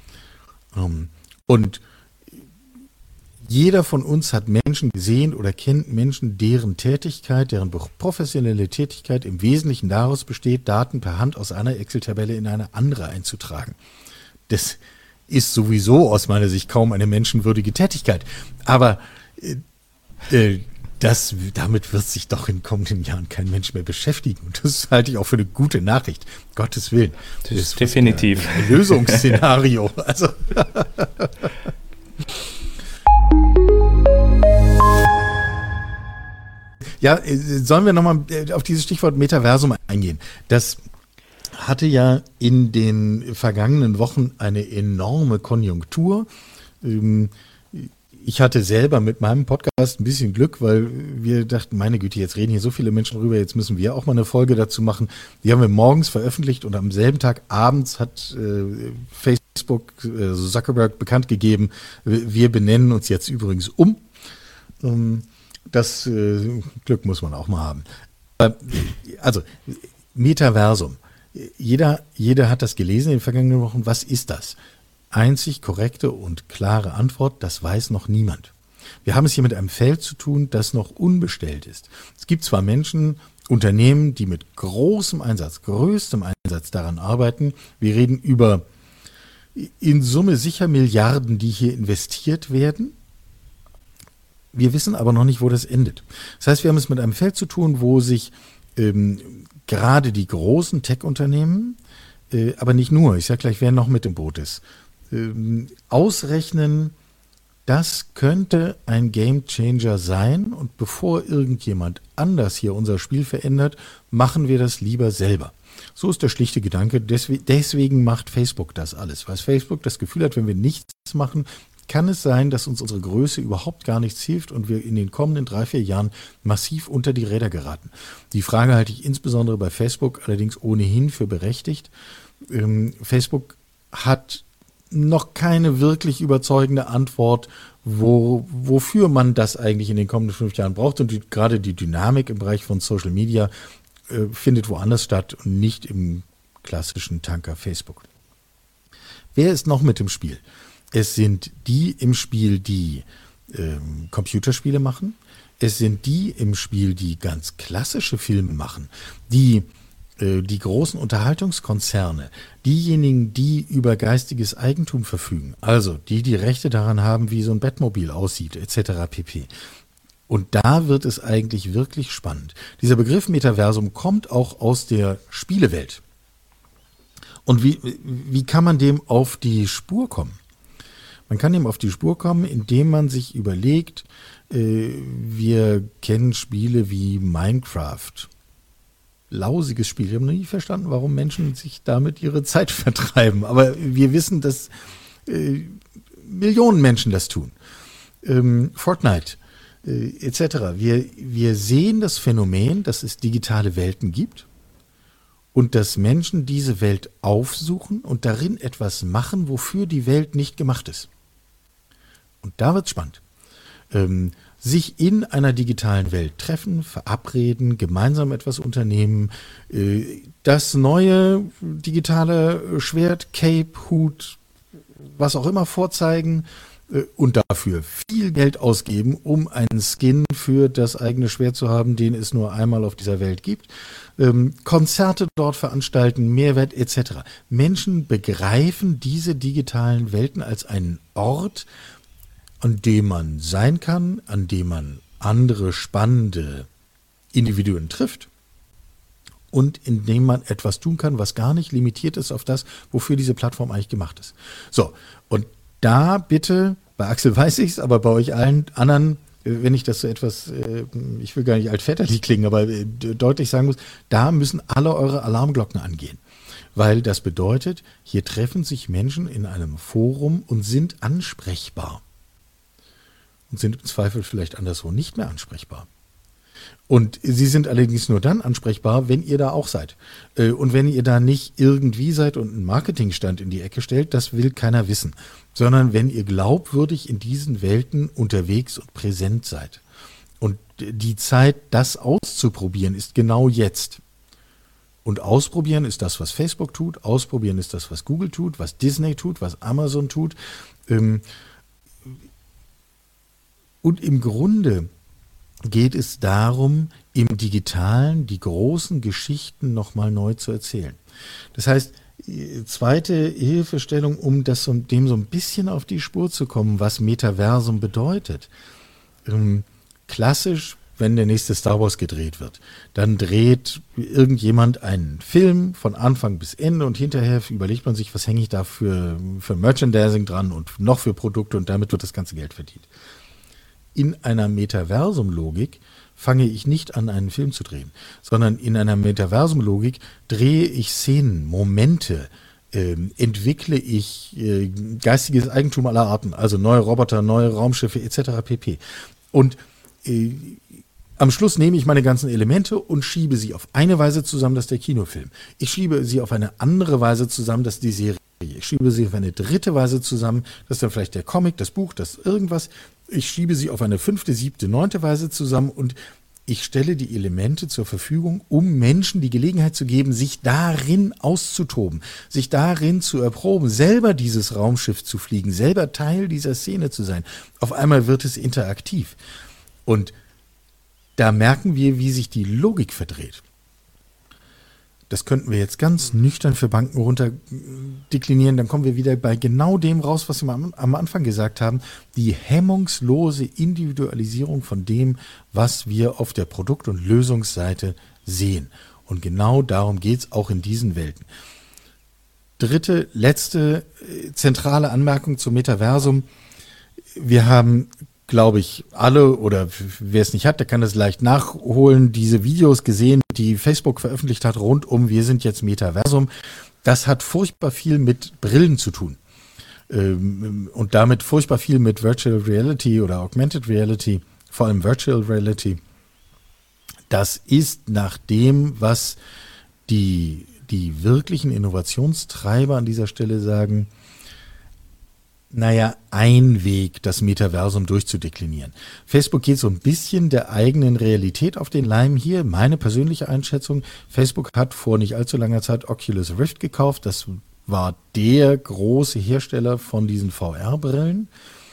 Und jeder von uns hat Menschen gesehen oder kennt Menschen, deren Tätigkeit, deren professionelle Tätigkeit im Wesentlichen daraus besteht, Daten per Hand aus einer Excel-Tabelle in eine andere einzutragen. Das ist sowieso aus meiner Sicht kaum eine menschenwürdige Tätigkeit. Aber damit wird sich doch in kommenden Jahren kein Mensch mehr beschäftigen. Und das halte ich auch für eine gute Nachricht. Gottes Willen. Das ist definitiv ein Lösungsszenario. Also ja, sollen wir nochmal auf dieses Stichwort Metaversum eingehen? Das hatte ja in den vergangenen Wochen eine enorme Konjunktur. Ich hatte selber mit meinem Podcast ein bisschen Glück, weil wir dachten, meine Güte, jetzt reden hier so viele Menschen drüber, jetzt müssen wir auch mal eine Folge dazu machen. Die haben wir morgens veröffentlicht und am selben Tag abends hat Facebook, Zuckerberg, bekannt gegeben, wir benennen uns jetzt übrigens um. Das Glück muss man auch mal haben. Also, Metaversum. Jeder hat das gelesen in den vergangenen Wochen. Was ist das? Einzig korrekte und klare Antwort, das weiß noch niemand. Wir haben es hier mit einem Feld zu tun, das noch unbestellt ist. Es gibt zwar Menschen, Unternehmen, die mit größtem Einsatz daran arbeiten. Wir reden über in Summe sicher Milliarden, die hier investiert werden. Wir wissen aber noch nicht, wo das endet. Das heißt, wir haben es mit einem Feld zu tun, wo sich gerade die großen Tech-Unternehmen, aber nicht nur, ich sage gleich, wer noch mit im Boot ist, ausrechnen, das könnte ein Gamechanger sein und bevor irgendjemand anders hier unser Spiel verändert, machen wir das lieber selber. So ist der schlichte Gedanke, deswegen macht Facebook das alles, weil Facebook das Gefühl hat, wenn wir nichts machen, kann es sein, dass uns unsere Größe überhaupt gar nichts hilft und wir in den kommenden 3-4 Jahren massiv unter die Räder geraten. Die Frage halte ich insbesondere bei Facebook allerdings ohnehin für berechtigt. Facebook hat noch keine wirklich überzeugende Antwort, wofür man das eigentlich in den kommenden 5 Jahren braucht. Und gerade die Dynamik im Bereich von Social Media findet woanders statt und nicht im klassischen Tanker Facebook. Wer ist noch mit im Spiel? Es sind die im Spiel, die Computerspiele machen. Es sind die im Spiel, die ganz klassische Filme machen, die großen Unterhaltungskonzerne, diejenigen, die über geistiges Eigentum verfügen, also die Rechte daran haben, wie so ein Bettmobil aussieht, etc. pp. Und da wird es eigentlich wirklich spannend. Dieser Begriff Metaversum kommt auch aus der Spielewelt. Und wie kann man dem auf die Spur kommen? Man kann dem auf die Spur kommen, indem man sich überlegt, wir kennen Spiele wie Minecraft. Lausiges Spiel. Ich habe noch nie verstanden, warum Menschen sich damit ihre Zeit vertreiben. Aber wir wissen, dass Millionen Menschen das tun. Fortnite etc. Wir sehen das Phänomen, dass es digitale Welten gibt und dass Menschen diese Welt aufsuchen und darin etwas machen, wofür die Welt nicht gemacht ist. Und da wird es spannend. Sich in einer digitalen Welt treffen, verabreden, gemeinsam etwas unternehmen, das neue digitale Schwert, Cape, Hut, was auch immer vorzeigen und dafür viel Geld ausgeben, um einen Skin für das eigene Schwert zu haben, den es nur einmal auf dieser Welt gibt, Konzerte dort veranstalten, Mehrwert etc. Menschen begreifen diese digitalen Welten als einen Ort, an dem man sein kann, an dem man andere spannende Individuen trifft und in dem man etwas tun kann, was gar nicht limitiert ist auf das, wofür diese Plattform eigentlich gemacht ist. So, und da bitte, bei Axel weiß ich es, aber bei euch allen anderen, wenn ich das so etwas, ich will gar nicht altväterlich klingen, aber deutlich sagen muss, da müssen alle eure Alarmglocken angehen. Weil das bedeutet, hier treffen sich Menschen in einem Forum und sind ansprechbar. Und sind im Zweifel vielleicht anderswo nicht mehr ansprechbar. Und sie sind allerdings nur dann ansprechbar, wenn ihr da auch seid. Und wenn ihr da nicht irgendwie seid und einen Marketingstand in die Ecke stellt, das will keiner wissen. Sondern wenn ihr glaubwürdig in diesen Welten unterwegs und präsent seid. Und die Zeit, das auszuprobieren, ist genau jetzt. Und ausprobieren ist das, was Facebook tut. Ausprobieren ist das, was Google tut, was Disney tut, was Amazon tut. Und im Grunde geht es darum, im Digitalen die großen Geschichten nochmal neu zu erzählen. Das heißt, zweite Hilfestellung, um dem so ein bisschen auf die Spur zu kommen, was Metaversum bedeutet. Klassisch, wenn der nächste Star Wars gedreht wird, dann dreht irgendjemand einen Film von Anfang bis Ende und hinterher überlegt man sich, was hänge ich da für Merchandising dran und noch für Produkte und damit wird das ganze Geld verdient. In einer Metaversum-Logik fange ich nicht an, einen Film zu drehen, sondern in einer Metaversum-Logik drehe ich Szenen, Momente, entwickle ich geistiges Eigentum aller Arten, also neue Roboter, neue Raumschiffe etc. pp. Und am Schluss nehme ich meine ganzen Elemente und schiebe sie auf eine Weise zusammen, das ist der Kinofilm. Ich schiebe sie auf eine andere Weise zusammen, das ist die Serie. Ich schiebe sie auf eine dritte Weise zusammen, das ist dann vielleicht der Comic, das Buch, das irgendwas. Ich schiebe sie auf eine 5., 7., 9. Weise zusammen und ich stelle die Elemente zur Verfügung, um Menschen die Gelegenheit zu geben, sich darin auszutoben, sich darin zu erproben, selber dieses Raumschiff zu fliegen, selber Teil dieser Szene zu sein. Auf einmal wird es interaktiv. Und da merken wir, wie sich die Logik verdreht. Das könnten wir jetzt ganz nüchtern für Banken runterdeklinieren. Dann kommen wir wieder bei genau dem raus, was wir am Anfang gesagt haben. Die hemmungslose Individualisierung von dem, was wir auf der Produkt- und Lösungsseite sehen. Und genau darum geht es auch in diesen Welten. Dritte, letzte zentrale Anmerkung zum Metaversum. Wir haben, glaube ich, alle, oder wer es nicht hat, der kann das leicht nachholen, diese Videos gesehen, die Facebook veröffentlicht hat, rund um Wir sind jetzt Metaversum. Das hat furchtbar viel mit Brillen zu tun. Und damit furchtbar viel mit Virtual Reality oder Augmented Reality, vor allem Virtual Reality. Das ist nach dem, was die wirklichen Innovationstreiber an dieser Stelle sagen, ein Weg, das Metaversum durchzudeklinieren. Facebook geht so ein bisschen der eigenen Realität auf den Leim hier. Meine persönliche Einschätzung, Facebook hat vor nicht allzu langer Zeit Oculus Rift gekauft. Das war der große Hersteller von diesen VR-Brillen.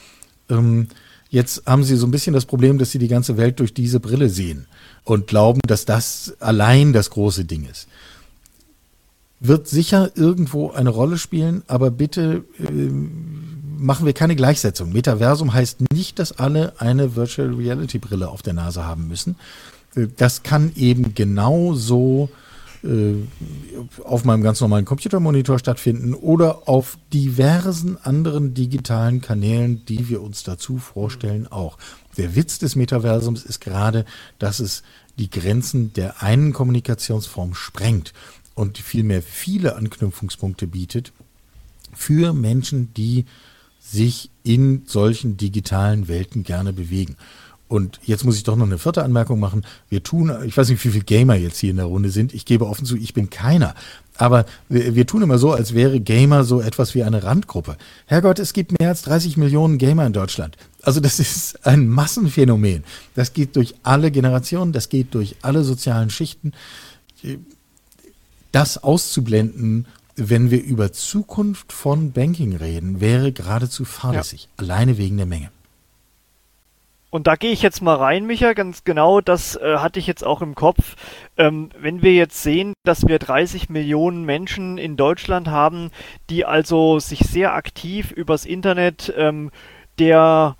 Jetzt haben sie so ein bisschen das Problem, dass sie die ganze Welt durch diese Brille sehen und glauben, dass das allein das große Ding ist. Wird sicher irgendwo eine Rolle spielen, aber bitte machen wir keine Gleichsetzung. Metaversum heißt nicht, dass alle eine Virtual Reality Brille auf der Nase haben müssen. Das kann eben genauso auf meinem ganz normalen Computermonitor stattfinden oder auf diversen anderen digitalen Kanälen, die wir uns dazu vorstellen, auch. Der Witz des Metaversums ist gerade, dass es die Grenzen der einen Kommunikationsform sprengt und vielmehr viele Anknüpfungspunkte bietet für Menschen, die sich in solchen digitalen Welten gerne bewegen. Und jetzt muss ich doch noch eine vierte Anmerkung machen. Ich weiß nicht, wie viele Gamer jetzt hier in der Runde sind. Ich gebe offen zu, ich bin keiner. Aber wir tun immer so, als wäre Gamer so etwas wie eine Randgruppe. Herrgott, es gibt mehr als 30 Millionen Gamer in Deutschland. Also das ist ein Massenphänomen. Das geht durch alle Generationen, das geht durch alle sozialen Schichten. Das auszublenden, wenn wir über Zukunft von Banking reden, wäre geradezu fahrlässig. Ja. Alleine wegen der Menge. Und da gehe ich jetzt mal rein, Micha, ganz genau, das hatte ich jetzt auch im Kopf. Wenn wir jetzt sehen, dass wir 30 Millionen Menschen in Deutschland haben, die also sich sehr aktiv übers Internet der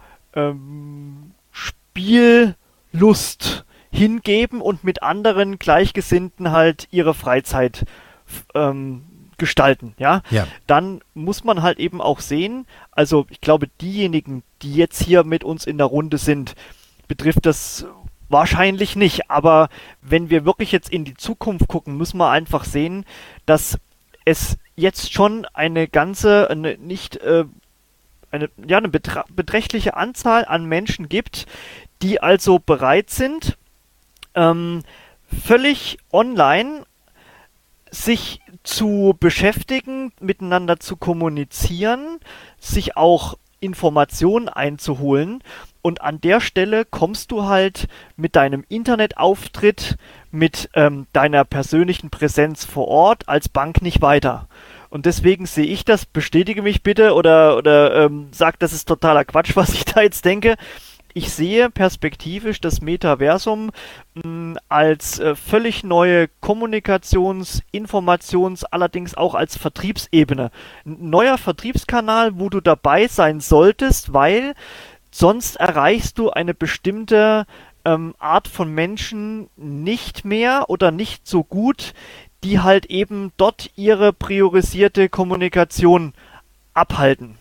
Spiellust hingeben und mit anderen Gleichgesinnten halt ihre Freizeit gestalten, ja? Dann muss man halt eben auch sehen, also ich glaube, diejenigen, die jetzt hier mit uns in der Runde sind, betrifft das wahrscheinlich nicht, aber wenn wir wirklich jetzt in die Zukunft gucken, müssen wir einfach sehen, dass es jetzt schon eine beträchtliche Anzahl an Menschen gibt, die also bereit sind, völlig online sich zu beschäftigen, miteinander zu kommunizieren, sich auch Informationen einzuholen. Und an der Stelle kommst du halt mit deinem Internetauftritt, mit deiner persönlichen Präsenz vor Ort als Bank nicht weiter. Und deswegen sehe ich das, bestätige mich bitte oder sag, das ist totaler Quatsch, was ich da jetzt denke. Ich sehe perspektivisch das Metaversum als völlig neue allerdings auch als Vertriebsebene. Ein neuer Vertriebskanal, wo du dabei sein solltest, weil sonst erreichst du eine bestimmte Art von Menschen nicht mehr oder nicht so gut, die halt eben dort ihre priorisierte Kommunikation abhalten.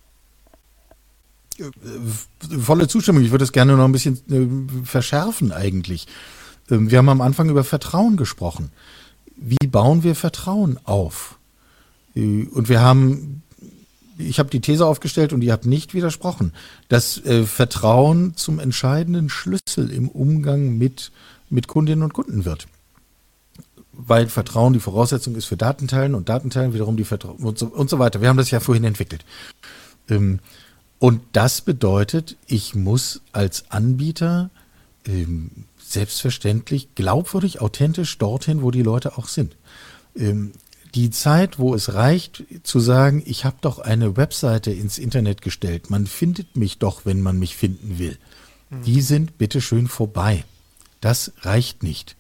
Volle Zustimmung. Ich würde es gerne noch ein bisschen verschärfen eigentlich. Wir haben am Anfang über Vertrauen gesprochen. Wie bauen wir Vertrauen auf? Und ich habe die These aufgestellt und ihr habt nicht widersprochen, dass Vertrauen zum entscheidenden Schlüssel im Umgang mit Kundinnen und Kunden wird. Weil Vertrauen die Voraussetzung ist für Datenteilen und Datenteilen wiederum die Vertrauen und so weiter. Wir haben das ja vorhin entwickelt. Und das bedeutet, ich muss als Anbieter selbstverständlich glaubwürdig, authentisch dorthin, wo die Leute auch sind. Die Zeit, wo es reicht zu sagen, ich habe doch eine Webseite ins Internet gestellt, man findet mich doch, wenn man mich finden will, die sind bitteschön vorbei. Das reicht nicht.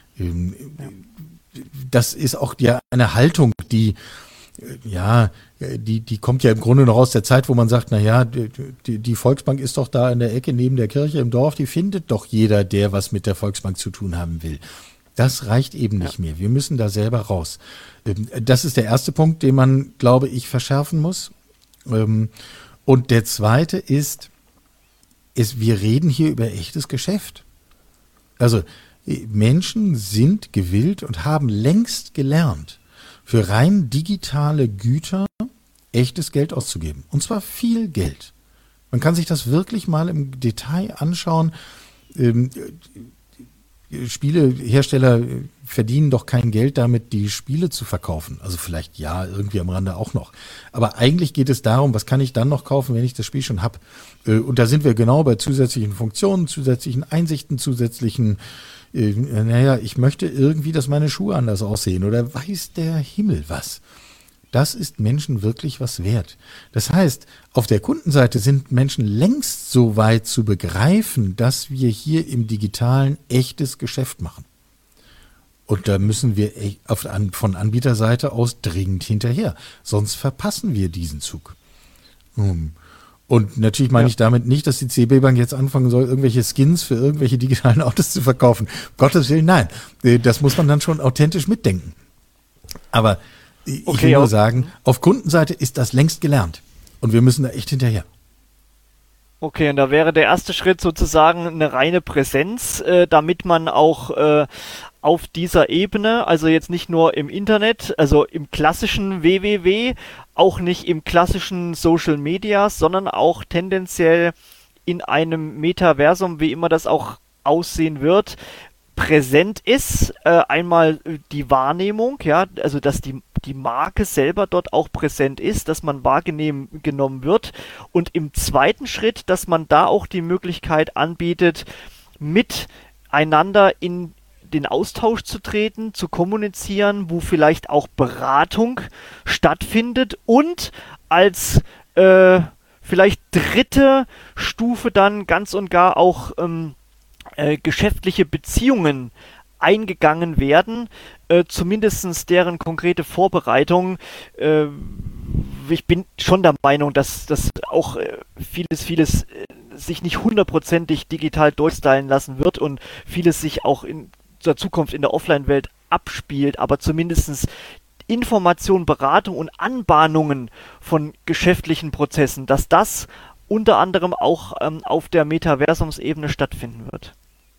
Das ist auch eine Haltung, die kommt ja im Grunde noch aus der Zeit, wo man sagt, naja, die Volksbank ist doch da in der Ecke neben der Kirche im Dorf, die findet doch jeder, der was mit der Volksbank zu tun haben will. Das reicht eben nicht mehr. Wir müssen da selber raus. Das ist der erste Punkt, den man, glaube ich, verschärfen muss. Und der zweite ist, wir reden hier über echtes Geschäft. Also Menschen sind gewillt und haben längst gelernt, für rein digitale Güter echtes Geld auszugeben. Und zwar viel Geld. Man kann sich das wirklich mal im Detail anschauen. Spielehersteller verdienen doch kein Geld damit, die Spiele zu verkaufen. Also vielleicht ja, irgendwie am Rande auch noch. Aber eigentlich geht es darum, was kann ich dann noch kaufen, wenn ich das Spiel schon habe. Und da sind wir genau bei zusätzlichen Funktionen, zusätzlichen Einsichten, zusätzlichen ich möchte irgendwie, dass meine Schuhe anders aussehen oder weiß der Himmel was. Das ist Menschen wirklich was wert. Das heißt, auf der Kundenseite sind Menschen längst so weit zu begreifen, dass wir hier im Digitalen echtes Geschäft machen. Und da müssen wir von Anbieterseite aus dringend hinterher. Sonst verpassen wir diesen Zug. Und natürlich meine ich damit nicht, dass die CB Bank jetzt anfangen soll, irgendwelche Skins für irgendwelche digitalen Autos zu verkaufen. Um Gottes Willen, nein. Das muss man dann schon authentisch mitdenken. Aber ich will nur sagen, auf Kundenseite ist das längst gelernt. Und wir müssen da echt hinterher. Okay, und da wäre der erste Schritt sozusagen eine reine Präsenz, damit man auch auf dieser Ebene, also jetzt nicht nur im Internet, also im klassischen WWW, auch nicht im klassischen Social Media, sondern auch tendenziell in einem Metaversum, wie immer das auch aussehen wird, präsent ist. Einmal die Wahrnehmung, ja, also dass die Marke selber dort auch präsent ist, dass man wahrgenommen wird, und im zweiten Schritt, dass man da auch die Möglichkeit anbietet, miteinander in den Austausch zu treten, zu kommunizieren, wo vielleicht auch Beratung stattfindet und als vielleicht dritte Stufe dann ganz und gar auch geschäftliche Beziehungen eingegangen werden, zumindest deren konkrete Vorbereitung. Ich bin schon der Meinung, dass auch vieles sich nicht hundertprozentig digital durchstylen lassen wird und vieles sich auch in der Zukunft in der Offline-Welt abspielt, aber zumindest Information, Beratung und Anbahnungen von geschäftlichen Prozessen, dass das unter anderem auch auf der Metaversumsebene stattfinden wird.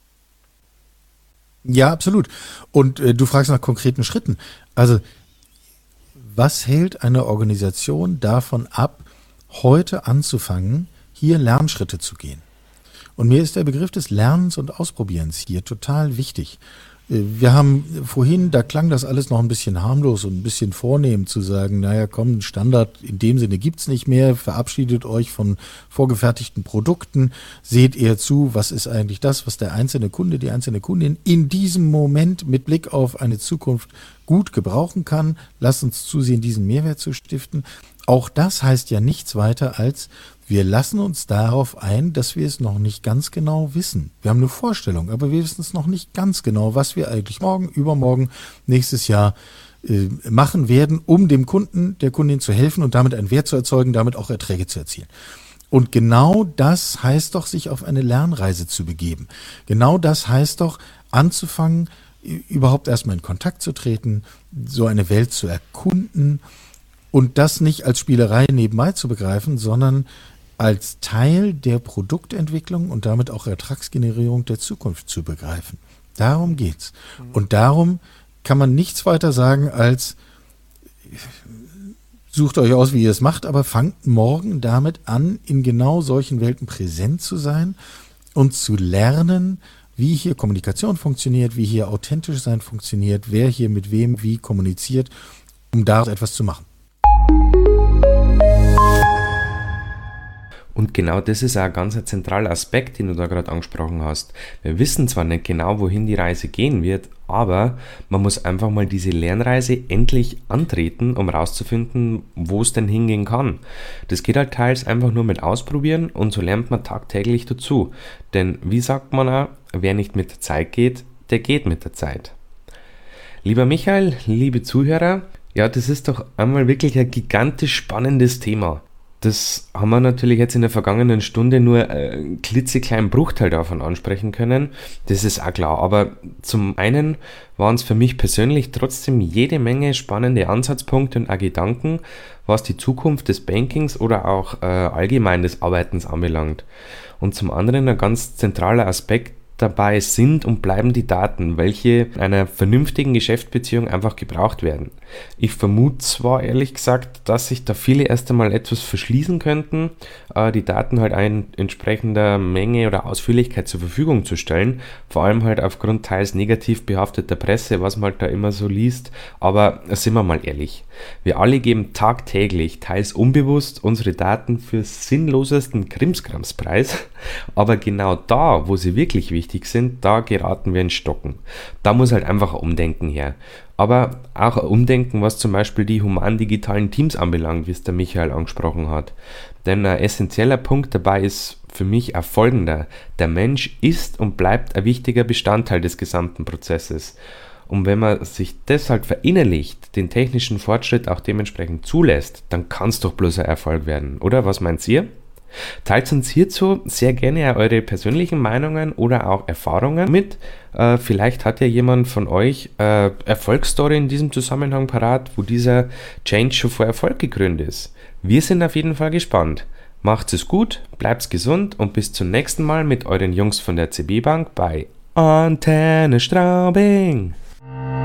Ja, absolut. Und du fragst nach konkreten Schritten. Also, was hält eine Organisation davon ab, heute anzufangen, hier Lernschritte zu gehen? Und mir ist der Begriff des Lernens und Ausprobierens hier total wichtig. Wir haben vorhin, da klang das alles noch ein bisschen harmlos und ein bisschen vornehm zu sagen, naja komm, ein Standard in dem Sinne gibt's nicht mehr, verabschiedet euch von vorgefertigten Produkten, seht eher zu, was ist eigentlich das, was der einzelne Kunde, die einzelne Kundin in diesem Moment mit Blick auf eine Zukunft gut gebrauchen kann. Lasst uns zusehen, diesen Mehrwert zu stiften. Auch das heißt ja nichts weiter als, wir lassen uns darauf ein, dass wir es noch nicht ganz genau wissen. Wir haben eine Vorstellung, aber wir wissen es noch nicht ganz genau, was wir eigentlich morgen, übermorgen, nächstes Jahr machen werden, um dem Kunden, der Kundin zu helfen und damit einen Wert zu erzeugen, damit auch Erträge zu erzielen. Und genau das heißt doch, sich auf eine Lernreise zu begeben. Genau das heißt doch, anzufangen, überhaupt erstmal in Kontakt zu treten, so eine Welt zu erkunden und das nicht als Spielerei nebenbei zu begreifen, sondern als Teil der Produktentwicklung und damit auch Ertragsgenerierung der Zukunft zu begreifen. Darum geht's. Und darum kann man nichts weiter sagen als, sucht euch aus, wie ihr es macht, aber fangt morgen damit an, in genau solchen Welten präsent zu sein und zu lernen, wie hier Kommunikation funktioniert, wie hier authentisch sein funktioniert, wer hier mit wem wie kommuniziert, um daraus etwas zu machen. Und genau das ist auch ein ganz zentraler Aspekt, den du da gerade angesprochen hast. Wir wissen zwar nicht genau, wohin die Reise gehen wird, aber man muss einfach mal diese Lernreise endlich antreten, um rauszufinden, wo es denn hingehen kann. Das geht halt teils einfach nur mit Ausprobieren und so lernt man tagtäglich dazu. Denn wie sagt man auch, wer nicht mit der Zeit geht, der geht mit der Zeit. Lieber Michael, liebe Zuhörer, ja, das ist doch einmal wirklich ein gigantisch spannendes Thema. Das haben wir natürlich jetzt in der vergangenen Stunde nur einen klitzekleinen Bruchteil davon ansprechen können. Das ist auch klar. Aber zum einen waren es für mich persönlich trotzdem jede Menge spannende Ansatzpunkte und auch Gedanken, was die Zukunft des Bankings oder auch allgemein des Arbeitens anbelangt. Und zum anderen ein ganz zentraler Aspekt dabei sind und bleiben die Daten, welche in einer vernünftigen Geschäftsbeziehung einfach gebraucht werden. Ich vermute zwar ehrlich gesagt, dass sich da viele erst einmal etwas verschließen könnten, die Daten halt in entsprechender Menge oder Ausführlichkeit zur Verfügung zu stellen, vor allem halt aufgrund teils negativ behafteter Presse, was man halt da immer so liest, aber sind wir mal ehrlich, wir alle geben tagtäglich, teils unbewusst, unsere Daten für sinnlosesten Krimskrams preis, aber genau da, wo sie wirklich wichtig sind, da geraten wir ins Stocken. Da muss halt einfach ein Umdenken her. Aber auch ein Umdenken, was zum Beispiel die human-digitalen Teams anbelangt, wie es der Michael angesprochen hat. Denn ein essentieller Punkt dabei ist für mich auch folgender. Der Mensch ist und bleibt ein wichtiger Bestandteil des gesamten Prozesses. Und wenn man sich das halt verinnerlicht, den technischen Fortschritt auch dementsprechend zulässt, dann kann es doch bloß ein Erfolg werden, oder? Was meint ihr? Teilt uns hierzu sehr gerne eure persönlichen Meinungen oder auch Erfahrungen mit. Vielleicht hat ja jemand von euch Erfolgsstory in diesem Zusammenhang parat, wo dieser Change schon vor Erfolg gekrönt ist. Wir sind auf jeden Fall gespannt. Macht's es gut, bleibt's gesund und bis zum nächsten Mal mit euren Jungs von der CB Bank bei Antenne Straubing.